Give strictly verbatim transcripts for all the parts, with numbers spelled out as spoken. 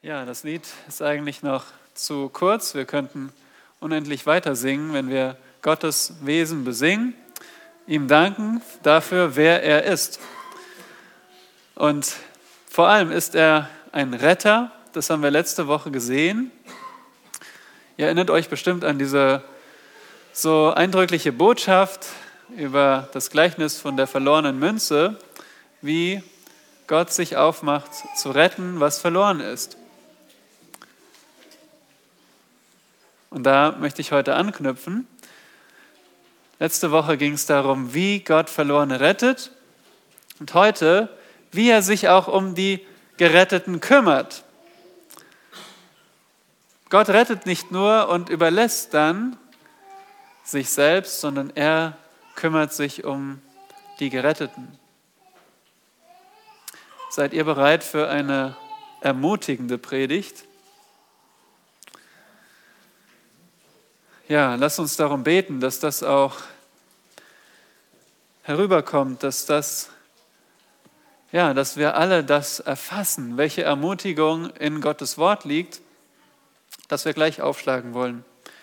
Ja, das Lied ist eigentlich noch zu kurz. Wir könnten unendlich weiter singen, wenn wir Gottes Wesen besingen, ihm danken dafür, wer er ist. Und vor allem ist er ein Retter, das haben wir letzte Woche gesehen. Ihr erinnert euch bestimmt an diese so eindrückliche Botschaft über das Gleichnis von der verlorenen Münze, wie Gott sich aufmacht, zu retten, was verloren ist. Und da möchte ich heute anknüpfen. Letzte Woche ging es darum, wie Gott Verlorene rettet. Und heute, wie er sich auch um die Geretteten kümmert. Gott rettet nicht nur und überlässt dann sich selbst, sondern er kümmert sich um die Geretteten. Seid ihr bereit für eine ermutigende Predigt? Ja, lasst uns darum beten, dass das auch herüberkommt, dass das, ja, dass wir alle das erfassen, welche Ermutigung in Gottes Wort liegt, dass wir gleich aufschlagen wollen.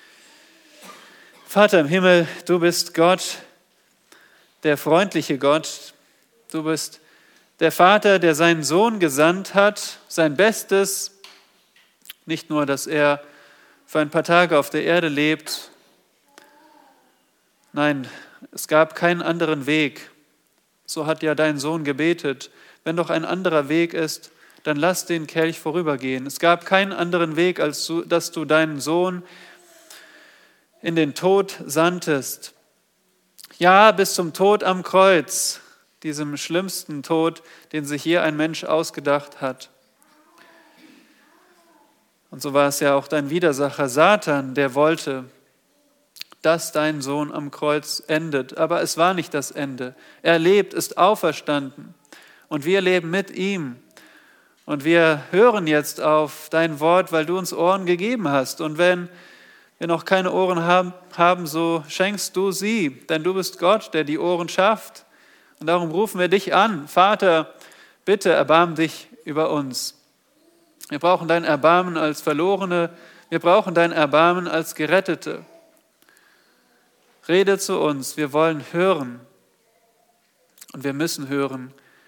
Vater im Himmel, du bist Gott, der freundliche Gott. Du bist der Vater, der seinen Sohn gesandt hat, sein Bestes, nicht nur, dass er für ein paar Tage auf der Erde lebt. Nein, es gab keinen anderen Weg. So hat ja dein Sohn gebetet. Wenn doch ein anderer Weg ist, dann lass den Kelch vorübergehen. Es gab keinen anderen Weg, als du, dass du deinen Sohn in den Tod sandtest. Ja, bis zum Tod am Kreuz, diesem schlimmsten Tod, den sich je ein Mensch ausgedacht hat. Und so war es ja auch dein Widersacher Satan, der wollte, dass dein Sohn am Kreuz endet. Aber es war nicht das Ende. Er lebt, ist auferstanden. Und wir leben mit ihm. Und wir hören jetzt auf dein Wort, weil du uns Ohren gegeben hast. Und wenn wir noch keine Ohren haben, so schenkst du sie. Denn du bist Gott, der die Ohren schafft. Und darum rufen wir dich an. Vater, bitte erbarm dich über uns. Wir brauchen dein Erbarmen als Verlorene. Wir brauchen dein Erbarmen als Gerettete. Rede zu uns. Wir wollen hören. Und wir müssen hören.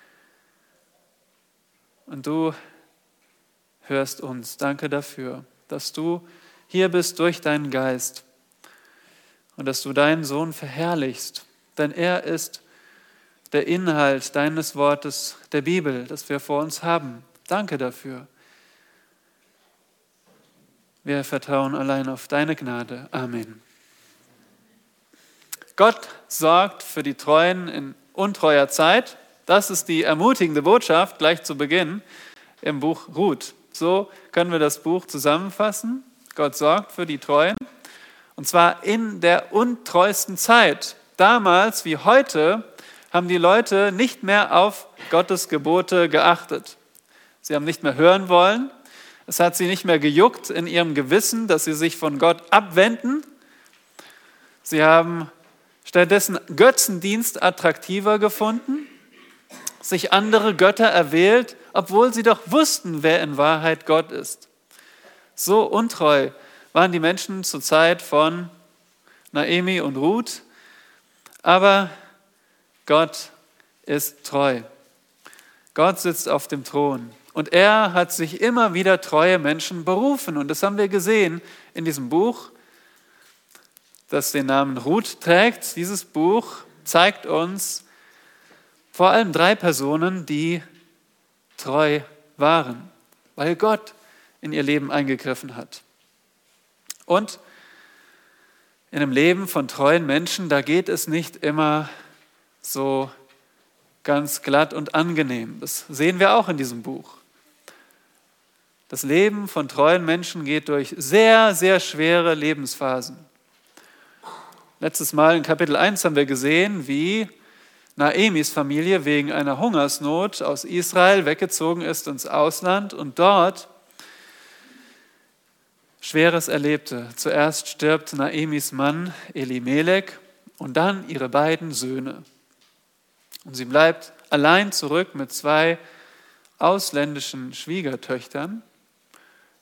Und du hörst uns. Danke dafür, dass du hier bist durch deinen Geist. Und dass du deinen Sohn verherrlichst. Denn er ist der Inhalt deines Wortes, der Bibel, das wir vor uns haben. Danke dafür. Wir vertrauen allein auf deine Gnade. Amen. Gott sorgt für die Treuen in untreuer Zeit. Das ist die ermutigende Botschaft gleich zu Beginn im Buch Ruth. So können wir das Buch zusammenfassen. Gott sorgt für die Treuen. Und zwar in der untreuesten Zeit. Damals wie heute haben die Leute nicht mehr auf Gottes Gebote geachtet. Sie haben nicht mehr hören wollen. Es hat sie nicht mehr gejuckt in ihrem Gewissen, dass sie sich von Gott abwenden. Sie haben stattdessen Götzendienst attraktiver gefunden, sich andere Götter erwählt, obwohl sie doch wussten, wer in Wahrheit Gott ist. So untreu waren die Menschen zur Zeit von Naomi und Ruth, aber Gott ist treu. Gott sitzt auf dem Thron. Und er hat sich immer wieder treue Menschen berufen. Und das haben wir gesehen in diesem Buch, das den Namen Ruth trägt. Dieses Buch zeigt uns vor allem drei Personen, die treu waren, weil Gott in ihr Leben eingegriffen hat. Und in einem Leben von treuen Menschen, da geht es nicht immer so ganz glatt und angenehm. Das sehen wir auch in diesem Buch. Das Leben von treuen Menschen geht durch sehr, sehr schwere Lebensphasen. Letztes Mal in Kapitel eins haben wir gesehen, wie Naomis Familie wegen einer Hungersnot aus Israel weggezogen ist ins Ausland und dort Schweres erlebte. Zuerst stirbt Naomis Mann Elimelech und dann ihre beiden Söhne. Und sie bleibt allein zurück mit zwei ausländischen Schwiegertöchtern.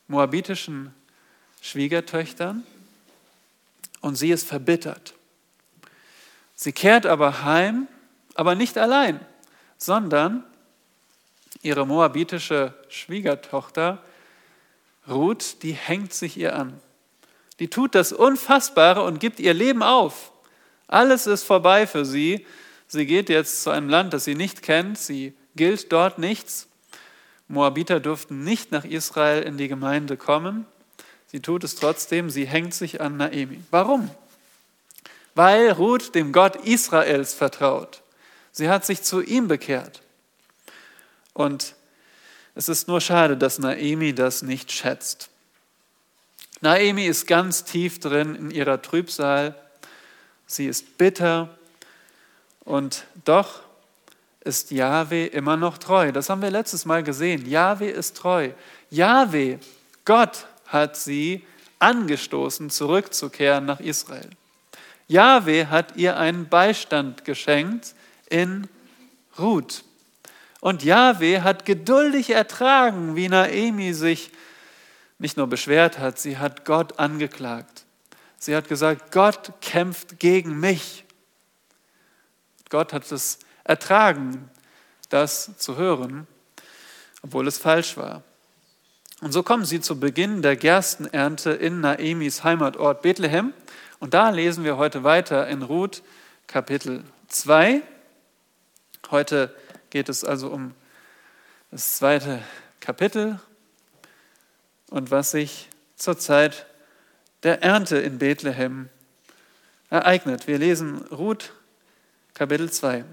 moabitischen Schwiegertöchtern und sie ist verbittert. Sie kehrt aber heim, aber nicht allein, sondern ihre moabitische Schwiegertochter Ruth, die hängt sich ihr an. Die tut das Unfassbare und gibt ihr Leben auf. Alles ist vorbei für sie. Sie geht jetzt zu einem Land, das sie nicht kennt. Sie gilt dort nichts. Moabiter durften nicht nach Israel in die Gemeinde kommen. Sie tut es trotzdem. Sie hängt sich an Naomi. Warum? Weil Ruth dem Gott Israels vertraut. Sie hat sich zu ihm bekehrt. Und es ist nur schade, dass Naomi das nicht schätzt. Naomi ist ganz tief drin in ihrer Trübsal. Sie ist bitter und doch ist Jahwe immer noch treu. Das haben wir letztes Mal gesehen. Jahwe ist treu. Jahwe, Gott, hat sie angestoßen, zurückzukehren nach Israel. Jahwe hat ihr einen Beistand geschenkt in Ruth. Und Jahwe hat geduldig ertragen, wie Naomi sich nicht nur beschwert hat, sie hat Gott angeklagt. Sie hat gesagt, Gott kämpft gegen mich. Gott hat es ertragen, das zu hören, obwohl es falsch war. Und so kommen sie zu Beginn der Gerstenernte in Naomis Heimatort Bethlehem. Und da lesen wir heute weiter in Ruth Kapitel zwei. Heute geht es also um das zweite Kapitel und was sich zur Zeit der Ernte in Bethlehem ereignet. Wir lesen Ruth Kapitel zwei.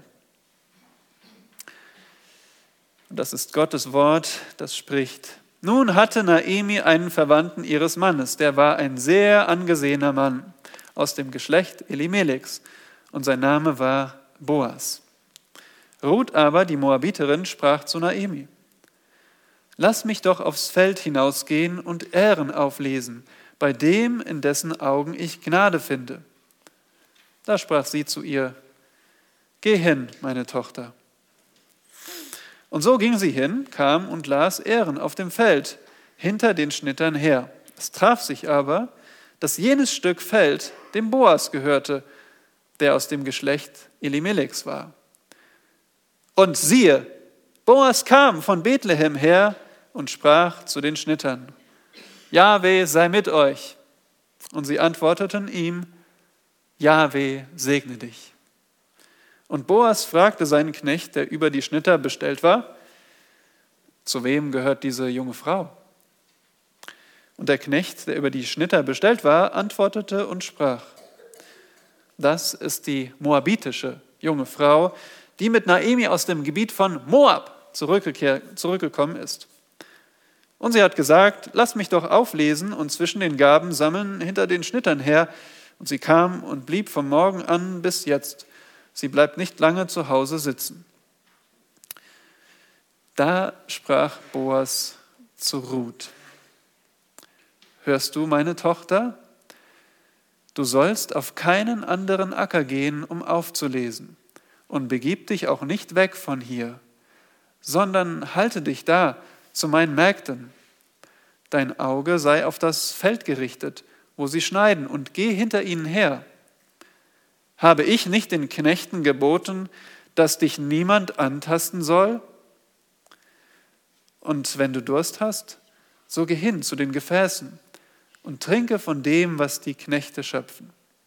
Das ist Gottes Wort, das spricht. Nun hatte Naomi einen Verwandten ihres Mannes, der war ein sehr angesehener Mann aus dem Geschlecht Elimelechs und sein Name war Boas. Ruth aber, die Moabiterin, sprach zu Naomi: Lass mich doch aufs Feld hinausgehen und Ähren auflesen, bei dem, in dessen Augen ich Gnade finde. Da sprach sie zu ihr: Geh hin, meine Tochter. Und so ging sie hin, kam und las Ähren auf dem Feld, hinter den Schnittern her. Es traf sich aber, dass jenes Stück Feld dem Boas gehörte, der aus dem Geschlecht Elimelechs war. Und siehe, Boas kam von Bethlehem her und sprach zu den Schnittern: Jahwe sei mit euch. Und sie antworteten ihm: Jahwe segne dich. Und Boas fragte seinen Knecht, der über die Schnitter bestellt war: Zu wem gehört diese junge Frau? Und der Knecht, der über die Schnitter bestellt war, antwortete und sprach: Das ist die moabitische junge Frau, die mit Naomi aus dem Gebiet von Moab zurückgekommen ist. Und sie hat gesagt: Lass mich doch auflesen und zwischen den Gaben sammeln hinter den Schnittern her. Und sie kam und blieb vom Morgen an bis jetzt. Sie bleibt nicht lange zu Hause sitzen. Da sprach Boas zu Ruth: Hörst du, meine Tochter? Du sollst auf keinen anderen Acker gehen, um aufzulesen, und begib dich auch nicht weg von hier, sondern halte dich da zu meinen Mägden. Dein Auge sei auf das Feld gerichtet, wo sie schneiden, und geh hinter ihnen her. Habe ich nicht den Knechten geboten, dass dich niemand antasten soll? Und wenn du Durst hast, so geh hin zu den Gefäßen und trinke von dem, was die Knechte schöpfen.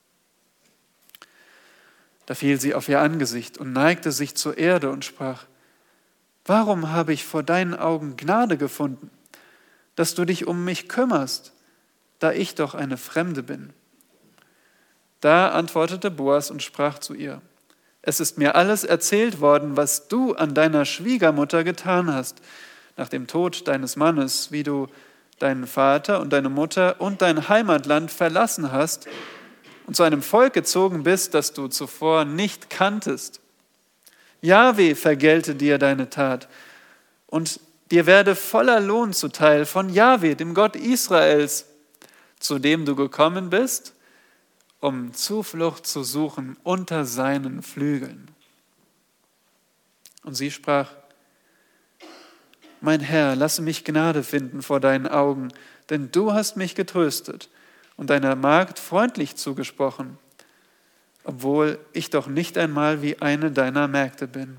Da fiel sie auf ihr Angesicht und neigte sich zur Erde und sprach: Warum habe ich vor deinen Augen Gnade gefunden, dass du dich um mich kümmerst, da ich doch eine Fremde bin? Da antwortete Boas und sprach zu ihr: Es ist mir alles erzählt worden, was du an deiner Schwiegermutter getan hast, nach dem Tod deines Mannes, wie du deinen Vater und deine Mutter und dein Heimatland verlassen hast und zu einem Volk gezogen bist, das du zuvor nicht kanntest. Jahwe vergelte dir deine Tat und dir werde voller Lohn zuteil von Jahwe, dem Gott Israels, zu dem du gekommen bist, um Zuflucht zu suchen unter seinen Flügeln. Und sie sprach: Mein Herr, lasse mich Gnade finden vor deinen Augen, denn du hast mich getröstet und deiner Magd freundlich zugesprochen, obwohl ich doch nicht einmal wie eine deiner Mägde bin.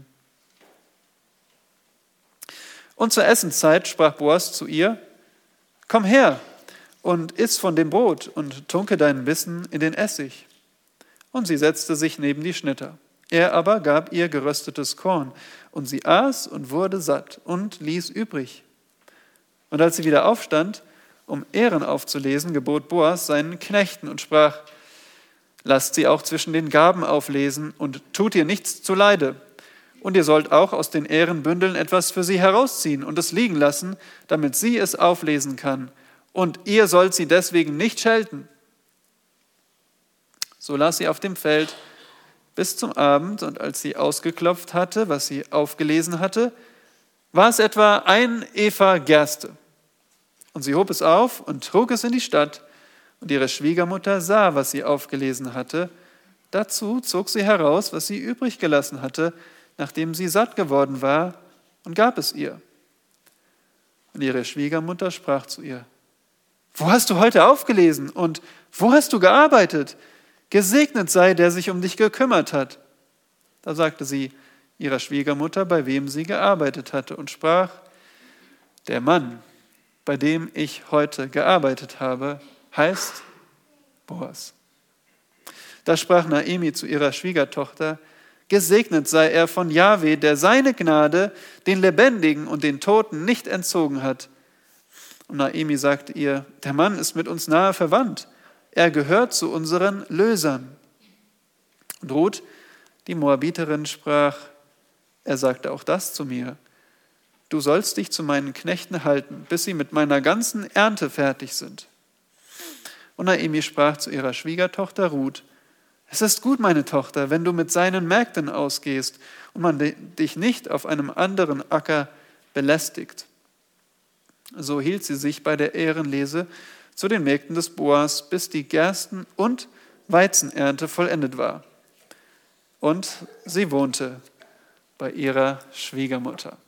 Und zur Essenszeit sprach Boas zu ihr: Komm her und iss von dem Brot und tunke deinen Bissen in den Essig. Und sie setzte sich neben die Schnitter. Er aber gab ihr geröstetes Korn, und sie aß und wurde satt und ließ übrig. Und als sie wieder aufstand, um Ähren aufzulesen, gebot Boas seinen Knechten und sprach: Lasst sie auch zwischen den Gaben auflesen und tut ihr nichts zuleide. Und ihr sollt auch aus den Ährenbündeln etwas für sie herausziehen und es liegen lassen, damit sie es auflesen kann. Und ihr sollt sie deswegen nicht schelten. So las sie auf dem Feld bis zum Abend, und als sie ausgeklopft hatte, was sie aufgelesen hatte, war es etwa ein Epha Gerste. Und sie hob es auf und trug es in die Stadt, und ihre Schwiegermutter sah, was sie aufgelesen hatte. Dazu zog sie heraus, was sie übrig gelassen hatte, nachdem sie satt geworden war, und gab es ihr. Und ihre Schwiegermutter sprach zu ihr: Wo hast du heute aufgelesen und wo hast du gearbeitet? Gesegnet sei, der sich um dich gekümmert hat. Da sagte sie ihrer Schwiegermutter, bei wem sie gearbeitet hatte, und sprach: Der Mann, bei dem ich heute gearbeitet habe, heißt Boas. Da sprach Naomi zu ihrer Schwiegertochter: Gesegnet sei er von Jahwe, der seine Gnade den Lebendigen und den Toten nicht entzogen hat. Und Naomi sagte ihr: Der Mann ist mit uns nahe verwandt. Er gehört zu unseren Lösern. Und Ruth, die Moabiterin, sprach: Er sagte auch das zu mir: Du sollst dich zu meinen Knechten halten, bis sie mit meiner ganzen Ernte fertig sind. Und Naomi sprach zu ihrer Schwiegertochter Ruth: Es ist gut, meine Tochter, wenn du mit seinen Mägden ausgehst und man dich nicht auf einem anderen Acker belästigt. So hielt sie sich bei der Ehrenlese zu den Mägden des Boas, bis die Gersten- und Weizenernte vollendet war. Und sie wohnte bei ihrer Schwiegermutter.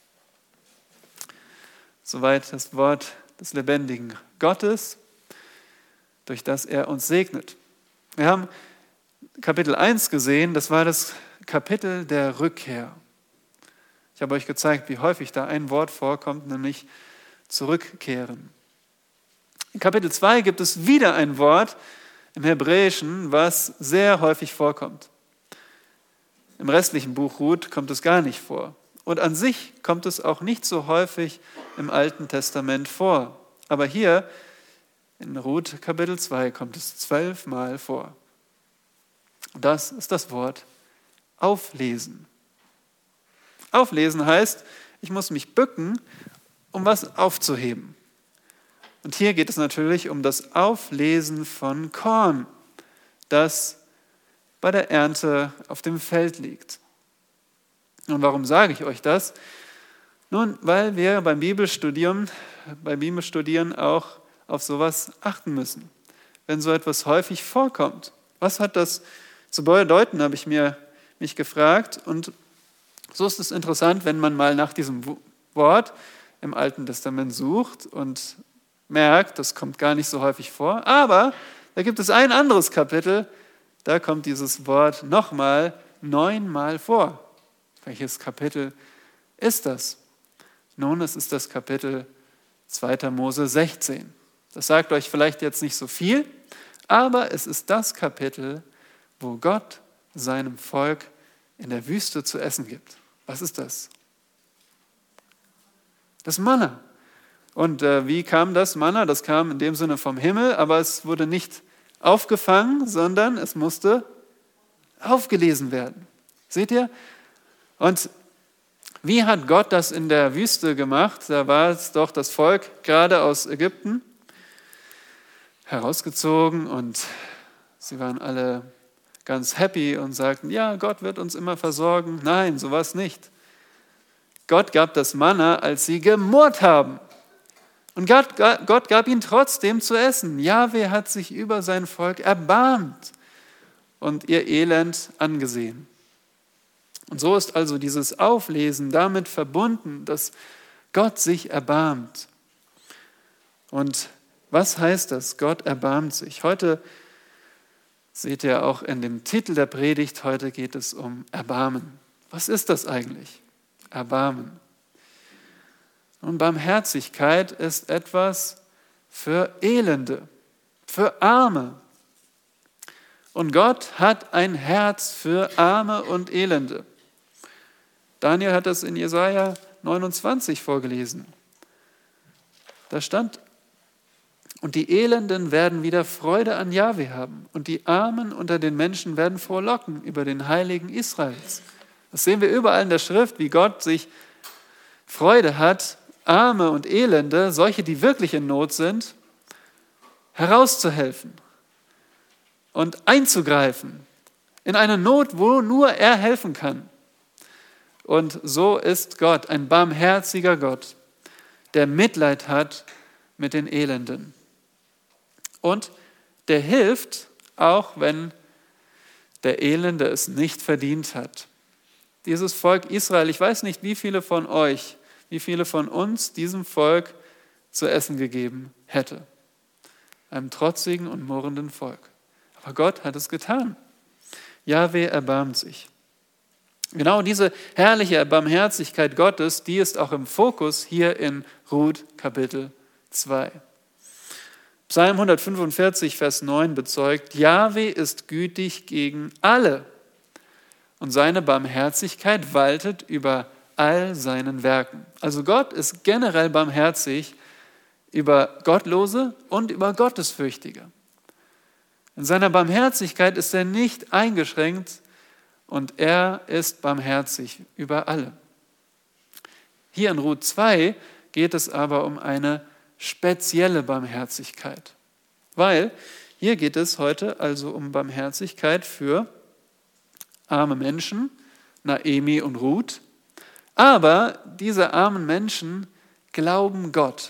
Soweit das Wort des lebendigen Gottes, durch das er uns segnet. Wir haben Kapitel eins gesehen, das war das Kapitel der Rückkehr. Ich habe euch gezeigt, wie häufig da ein Wort vorkommt, nämlich zurückkehren. In Kapitel zwei gibt es wieder ein Wort im Hebräischen, was sehr häufig vorkommt. Im restlichen Buch Ruth kommt es gar nicht vor. Und an sich kommt es auch nicht so häufig im Alten Testament vor. Aber hier in Ruth Kapitel zwei kommt es zwölfmal vor. Das ist das Wort auflesen. Auflesen heißt, ich muss mich bücken, um was aufzuheben. Und hier geht es natürlich um das Auflesen von Korn, das bei der Ernte auf dem Feld liegt. Und warum sage ich euch das? Nun, weil wir beim Bibelstudium, beim Bibelstudieren auch auf sowas achten müssen. Wenn so etwas häufig vorkommt, was hat das zu bedeuten, habe ich mir, mich gefragt. Und so ist es interessant, wenn man mal nach diesem Wort im Alten Testament sucht und merkt, das kommt gar nicht so häufig vor. Aber da gibt es ein anderes Kapitel, da kommt dieses Wort nochmal neunmal vor. Welches Kapitel ist das? Nun, es ist das Kapitel zweiter Mose sechzehn. Das sagt euch vielleicht jetzt nicht so viel, aber es ist das Kapitel, wo Gott seinem Volk in der Wüste zu essen gibt. Was ist das? Das Manna. Und äh, wie kam das Manna? Das kam in dem Sinne vom Himmel, aber es wurde nicht aufgefangen, sondern es musste aufgelesen werden. Seht ihr? Und wie hat Gott das in der Wüste gemacht? Da war es doch das Volk gerade aus Ägypten herausgezogen und sie waren alle ganz happy und sagten, ja, Gott wird uns immer versorgen. Nein, so war es nicht. Gott gab das Manna, als sie gemurrt haben. Und Gott, Gott gab ihnen trotzdem zu essen. Jahwe hat sich über sein Volk erbarmt und ihr Elend angesehen. Und so ist also dieses Auflesen damit verbunden, dass Gott sich erbarmt. Und was heißt das? Gott erbarmt sich. Heute seht ihr auch in dem Titel der Predigt, heute geht es um Erbarmen. Was ist das eigentlich? Erbarmen. Und Barmherzigkeit ist etwas für Elende, für Arme. Und Gott hat ein Herz für Arme und Elende. Daniel hat das in Jesaja neunundzwanzig vorgelesen. Da stand: Und die Elenden werden wieder Freude an Jahwe haben, und die Armen unter den Menschen werden frohlocken über den Heiligen Israels. Das sehen wir überall in der Schrift, wie Gott sich Freude hat, Arme und Elende, solche, die wirklich in Not sind, herauszuhelfen und einzugreifen in eine Not, wo nur er helfen kann. Und so ist Gott ein barmherziger Gott, der Mitleid hat mit den Elenden. Und der hilft, auch wenn der Elende es nicht verdient hat. Dieses Volk Israel, ich weiß nicht, wie viele von euch, wie viele von uns diesem Volk zu essen gegeben hätte. Einem trotzigen und murrenden Volk. Aber Gott hat es getan. Jahwe erbarmt sich. Genau diese herrliche Barmherzigkeit Gottes, die ist auch im Fokus hier in Ruth Kapitel zwei. Psalm hundertfünfundvierzig, Vers neun bezeugt: Jahwe ist gütig gegen alle und seine Barmherzigkeit waltet über all seinen Werken. Also Gott ist generell barmherzig über Gottlose und über Gottesfürchtige. In seiner Barmherzigkeit ist er nicht eingeschränkt und er ist barmherzig über alle. Hier in Ruth zwei geht es aber um eine spezielle Barmherzigkeit, weil hier geht es heute also um Barmherzigkeit für arme Menschen, Naemi und Ruth, aber diese armen Menschen glauben Gott.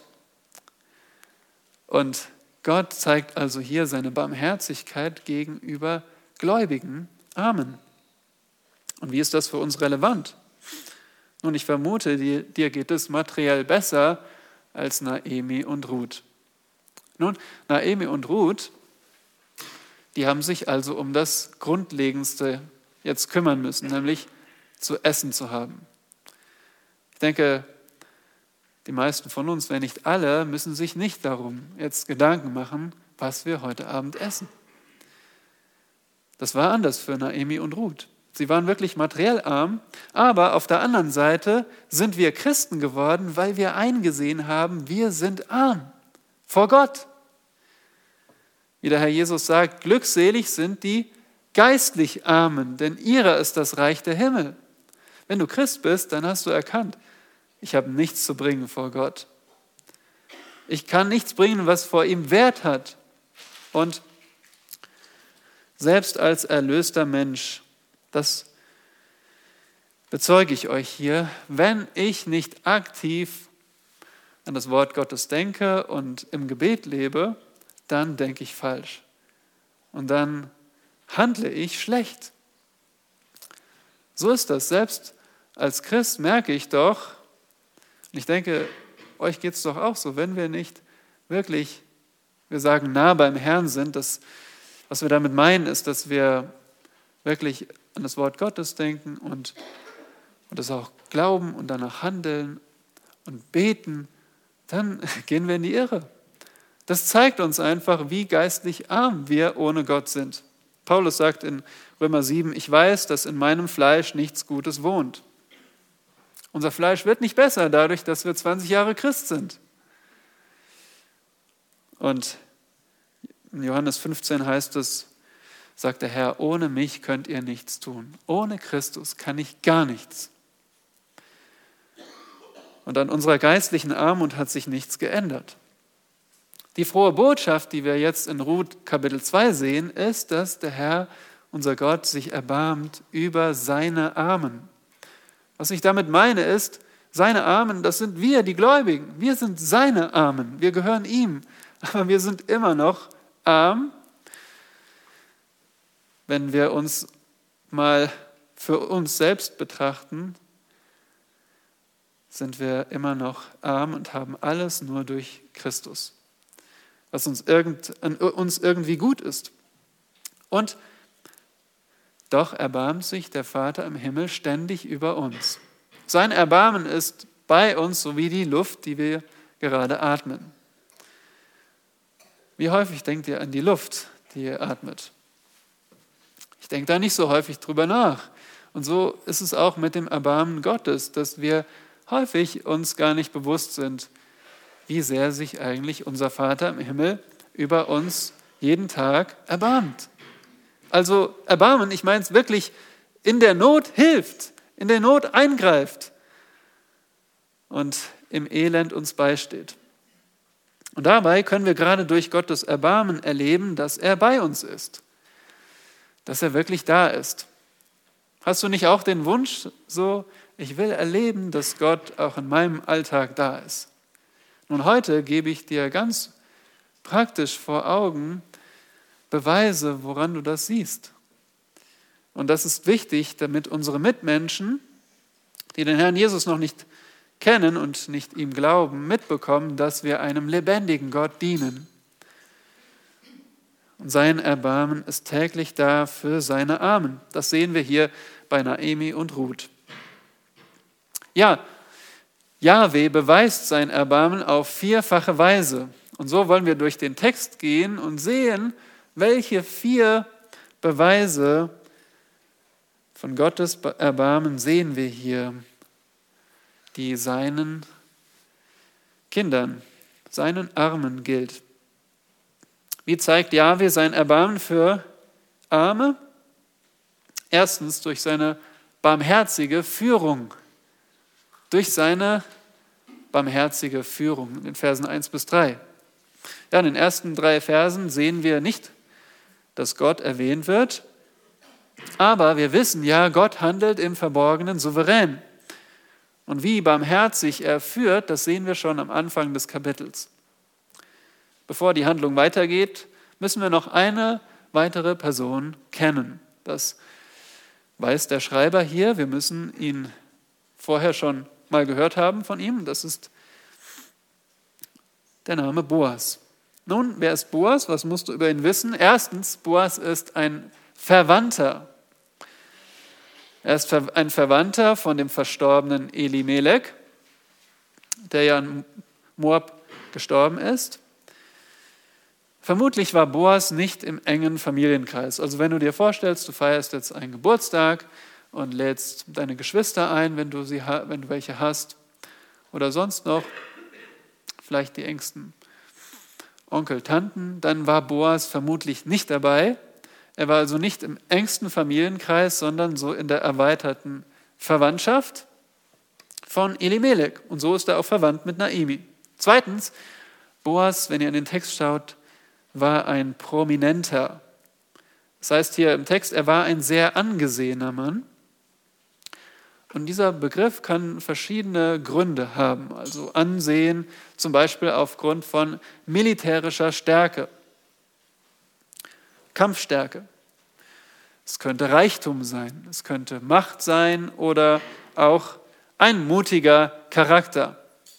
Und Gott zeigt also hier seine Barmherzigkeit gegenüber gläubigen Armen. Und wie ist das für uns relevant? Nun, ich vermute, dir geht es materiell besser als Naemi und Ruth. Nun, Naemi und Ruth, die haben sich also um das Grundlegendste jetzt kümmern müssen, nämlich zu essen zu haben. Ich denke, die meisten von uns, wenn nicht alle, müssen sich nicht darum jetzt Gedanken machen, was wir heute Abend essen. Das war anders für Naemi und Ruth. Sie waren wirklich materiell arm, aber auf der anderen Seite sind wir Christen geworden, weil wir eingesehen haben, wir sind arm vor Gott. Wie der Herr Jesus sagt, glückselig sind die geistlich Armen, denn ihrer ist das Reich der Himmel. Wenn du Christ bist, dann hast du erkannt, ich habe nichts zu bringen vor Gott. Ich kann nichts bringen, was vor ihm Wert hat. Und selbst als erlöster Mensch, das bezeuge ich euch hier, wenn ich nicht aktiv an das Wort Gottes denke und im Gebet lebe, dann denke ich falsch. Und dann handle ich schlecht. So ist das. Selbst als Christ merke ich doch, und ich denke, euch geht es doch auch so, wenn wir nicht wirklich, wir sagen, nah beim Herrn sind, das, was wir damit meinen, ist, dass wir wirklich an das Wort Gottes denken und, und das auch glauben und danach handeln und beten, dann gehen wir in die Irre. Das zeigt uns einfach, wie geistlich arm wir ohne Gott sind. Paulus sagt in Römer sieben, ich weiß, dass in meinem Fleisch nichts Gutes wohnt. Unser Fleisch wird nicht besser dadurch, dass wir zwanzig Jahre Christ sind. Und in Johannes fünfzehn heißt es, sagt der Herr, ohne mich könnt ihr nichts tun. Ohne Christus kann ich gar nichts. Und an unserer geistlichen Armut hat sich nichts geändert. Die frohe Botschaft, die wir jetzt in Ruth Kapitel zwei sehen, ist, dass der Herr, unser Gott, sich erbarmt über seine Armen. Was ich damit meine ist, seine Armen, das sind wir, die Gläubigen. Wir sind seine Armen, wir gehören ihm. Aber wir sind immer noch arm, wenn wir uns mal für uns selbst betrachten, sind wir immer noch arm und haben alles nur durch Christus. was uns, irgend, an uns irgendwie gut ist. Und doch erbarmt sich der Vater im Himmel ständig über uns. Sein Erbarmen ist bei uns so wie die Luft, die wir gerade atmen. Wie häufig denkt ihr an die Luft, die ihr atmet? Ich denke da nicht so häufig drüber nach. Und so ist es auch mit dem Erbarmen Gottes, dass wir häufig uns gar nicht bewusst sind, wie sehr sich eigentlich unser Vater im Himmel über uns jeden Tag erbarmt. Also Erbarmen, ich meine es wirklich, in der Not hilft, in der Not eingreift und im Elend uns beisteht. Und dabei können wir gerade durch Gottes Erbarmen erleben, dass er bei uns ist, dass er wirklich da ist. Hast du nicht auch den Wunsch, so, ich will erleben, dass Gott auch in meinem Alltag da ist? Nun, heute gebe ich dir ganz praktisch vor Augen Beweise, woran du das siehst. Und das ist wichtig, damit unsere Mitmenschen, die den Herrn Jesus noch nicht kennen und nicht ihm glauben, mitbekommen, dass wir einem lebendigen Gott dienen. Und sein Erbarmen ist täglich da für seine Armen. Das sehen wir hier bei Naemi und Ruth. Ja, Jahwe beweist sein Erbarmen auf vierfache Weise. Und so wollen wir durch den Text gehen und sehen, welche vier Beweise von Gottes Erbarmen sehen wir hier, die seinen Kindern, seinen Armen gilt. Wie zeigt Jahwe sein Erbarmen für Arme? Erstens durch seine barmherzige Führung. Durch seine barmherzige Führung in den Versen eins bis drei. Ja, in den ersten drei Versen sehen wir nicht, dass Gott erwähnt wird, aber wir wissen ja, Gott handelt im Verborgenen souverän. Und wie barmherzig er führt, das sehen wir schon am Anfang des Kapitels. Bevor die Handlung weitergeht, müssen wir noch eine weitere Person kennen. Das weiß der Schreiber hier. Wir müssen ihn vorher schon mal gehört haben von ihm. Das ist der Name Boas. Nun, wer ist Boas? Was musst du über ihn wissen? Erstens, Boas ist ein Verwandter. Er ist ein Verwandter von dem verstorbenen Elimelech, der ja in Moab gestorben ist. Vermutlich war Boas nicht im engen Familienkreis. Also wenn du dir vorstellst, du feierst jetzt einen Geburtstag und lädst deine Geschwister ein, wenn du, sie, wenn du welche hast, oder sonst noch, vielleicht die engsten Onkel, Tanten, dann war Boas vermutlich nicht dabei. Er war also nicht im engsten Familienkreis, sondern so in der erweiterten Verwandtschaft von Elimelech. Und so ist er auch verwandt mit Naemi. Zweitens, Boas, wenn ihr in den Text schaut, war ein Prominenter. Das heißt hier im Text, er war ein sehr angesehener Mann. Und dieser Begriff kann verschiedene Gründe haben. Also Ansehen, zum Beispiel aufgrund von militärischer Stärke, Kampfstärke. Es könnte Reichtum sein, es könnte Macht sein oder auch ein mutiger Charakter.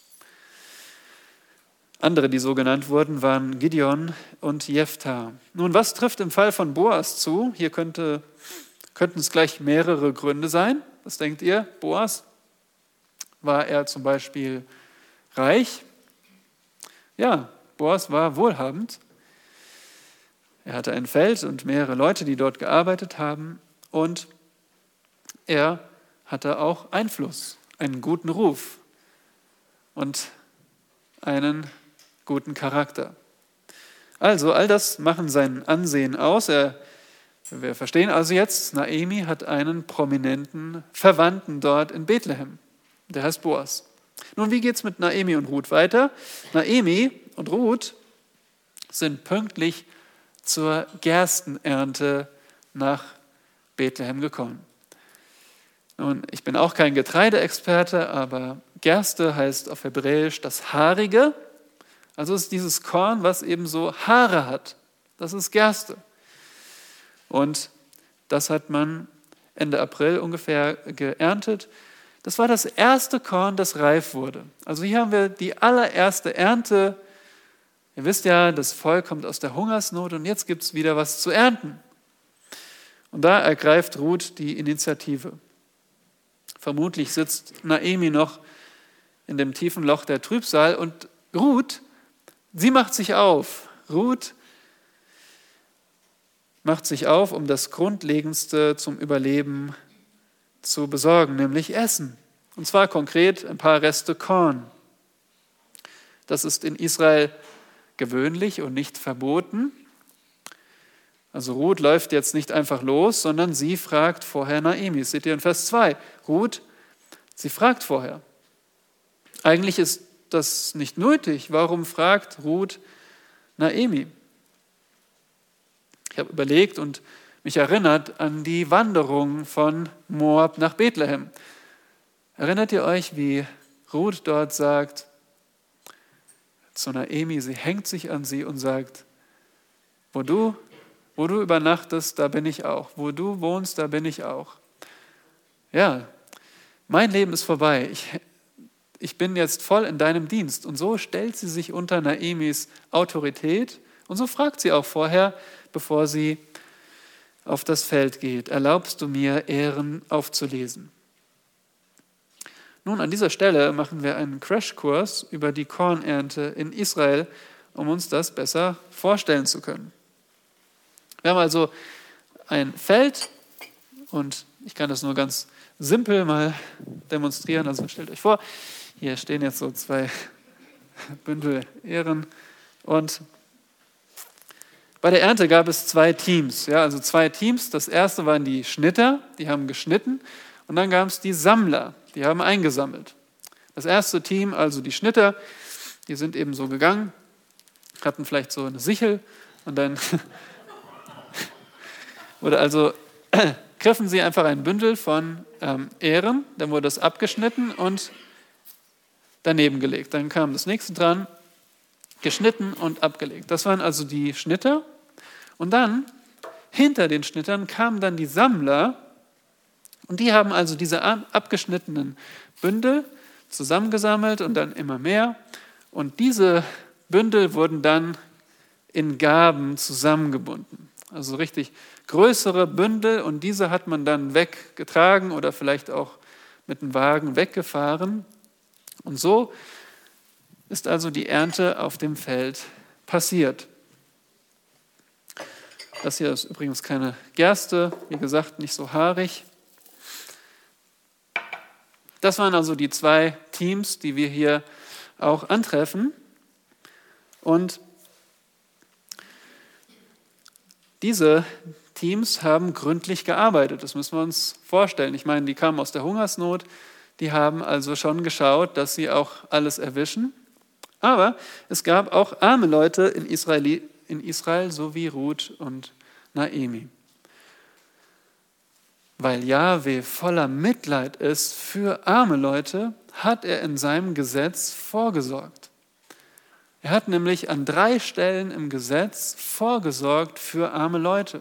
Andere, die so genannt wurden, waren Gideon und Jephthah. Nun, was trifft im Fall von Boas zu? Hier könnte, könnten es gleich mehrere Gründe sein. Was denkt ihr? Boas? War er zum Beispiel reich? Ja, Boas war wohlhabend. Er hatte ein Feld und mehrere Leute, die dort gearbeitet haben. Und er hatte auch Einfluss, einen guten Ruf und einen guten Charakter. Also all das machen sein Ansehen aus. Er, wir verstehen also jetzt, Naemi hat einen prominenten Verwandten dort in Bethlehem. Der heißt Boas. Nun, wie geht es mit Naemi und Ruth weiter? Naemi und Ruth sind pünktlich zur Gerstenernte nach Bethlehem gekommen. Nun, ich bin auch kein Getreideexperte, aber Gerste heißt auf Hebräisch das Haarige. Also ist dieses Korn, was eben so Haare hat. Das ist Gerste. Und das hat man Ende April ungefähr geerntet. Das war das erste Korn, das reif wurde. Also hier haben wir die allererste Ernte Ihr wisst ja, das Volk kommt aus der Hungersnot und jetzt gibt es wieder was zu ernten. Und da ergreift Ruth die Initiative. Vermutlich sitzt Naomi noch in dem tiefen Loch der Trübsal und Ruth, sie macht sich auf. Ruth macht sich auf, um das Grundlegendste zum Überleben zu besorgen, nämlich Essen. Und zwar konkret ein paar Reste Korn. Das ist in Israel gewöhnlich und nicht verboten. Also Ruth läuft jetzt nicht einfach los, sondern sie fragt vorher Naomi. Das seht ihr in Vers zwei. Ruth, sie fragt vorher. Eigentlich ist das nicht nötig. Warum fragt Ruth Naomi? Ich habe überlegt und mich erinnert an die Wanderung von Moab nach Bethlehem. Erinnert ihr euch, wie Ruth dort sagt zu Naomi, sie hängt sich an sie und sagt, wo du, wo du übernachtest, da bin ich auch. Wo du wohnst, da bin ich auch. Ja, mein Leben ist vorbei. Ich, ich bin jetzt voll in deinem Dienst. Und so stellt sie sich unter Naomis Autorität und so fragt sie auch vorher, bevor sie auf das Feld geht, erlaubst du mir, Ehren aufzulesen? Nun, an dieser Stelle machen wir einen Crashkurs über die Kornernte in Israel, um uns das besser vorstellen zu können. Wir haben also ein Feld und ich kann das nur ganz simpel mal demonstrieren. Also stellt euch vor, hier stehen jetzt so zwei Bündel Ähren und bei der Ernte gab es zwei Teams, ja, also zwei Teams. Das erste waren die Schnitter, die haben geschnitten und dann gab es die Sammler, die haben eingesammelt. Das erste Team, also die Schnitter, die sind eben so gegangen, hatten vielleicht so eine Sichel und dann oder also griffen sie einfach ein Bündel von ähm, Ähren, dann wurde das abgeschnitten und daneben gelegt. Dann kam das nächste dran, geschnitten und abgelegt. Das waren also die Schnitter. Und dann, hinter den Schnittern, kamen dann die Sammler und die haben also diese abgeschnittenen Bündel zusammengesammelt und dann immer mehr. Und diese Bündel wurden dann in Gaben zusammengebunden. Also richtig größere Bündel und diese hat man dann weggetragen oder vielleicht auch mit einem Wagen weggefahren. Und so ist also die Ernte auf dem Feld passiert. Das hier ist übrigens keine Gerste, wie gesagt, nicht so haarig. Das waren also die zwei Teams, die wir hier auch antreffen. Und diese Teams haben gründlich gearbeitet, das müssen wir uns vorstellen. Ich meine, die kamen aus der Hungersnot, die haben also schon geschaut, dass sie auch alles erwischen. Aber es gab auch arme Leute in Israel, in Israel so wie Ruth und Naomi. Weil Jahwe voller Mitleid ist für arme Leute, hat er in seinem Gesetz vorgesorgt. Er hat nämlich an drei Stellen im Gesetz vorgesorgt für arme Leute.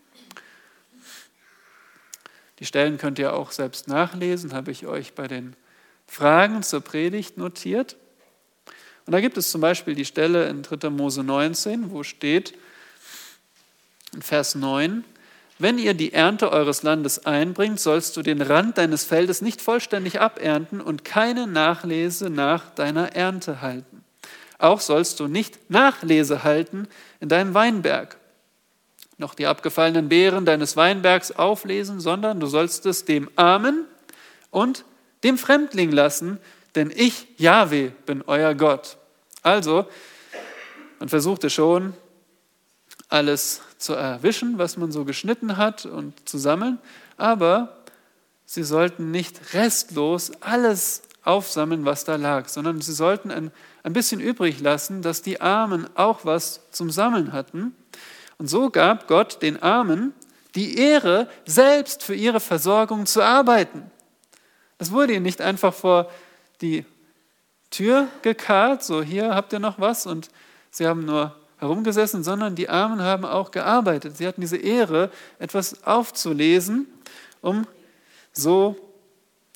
Die Stellen könnt ihr auch selbst nachlesen, habe ich euch bei den Fragen zur Predigt notiert. Und da gibt es zum Beispiel die Stelle in dritter Mose neunzehn, wo steht in Vers neun, wenn ihr die Ernte eures Landes einbringt, sollst du den Rand deines Feldes nicht vollständig abernten und keine Nachlese nach deiner Ernte halten. Auch sollst du nicht Nachlese halten in deinem Weinberg, noch die abgefallenen Beeren deines Weinbergs auflesen, sondern du sollst es dem Armen und dem Fremdling lassen, denn ich, Jahwe, bin euer Gott. Also, man versuchte schon, alles zu erwischen, was man so geschnitten hat und zu sammeln, aber sie sollten nicht restlos alles aufsammeln, was da lag, sondern sie sollten ein, ein bisschen übrig lassen, dass die Armen auch was zum Sammeln hatten. Und so gab Gott den Armen die Ehre, selbst für ihre Versorgung zu arbeiten. Es wurde ihnen nicht einfach vor die Tür gekarrt, so hier habt ihr noch was und sie haben nur herumgesessen, sondern die Armen haben auch gearbeitet. Sie hatten diese Ehre, etwas aufzulesen, um so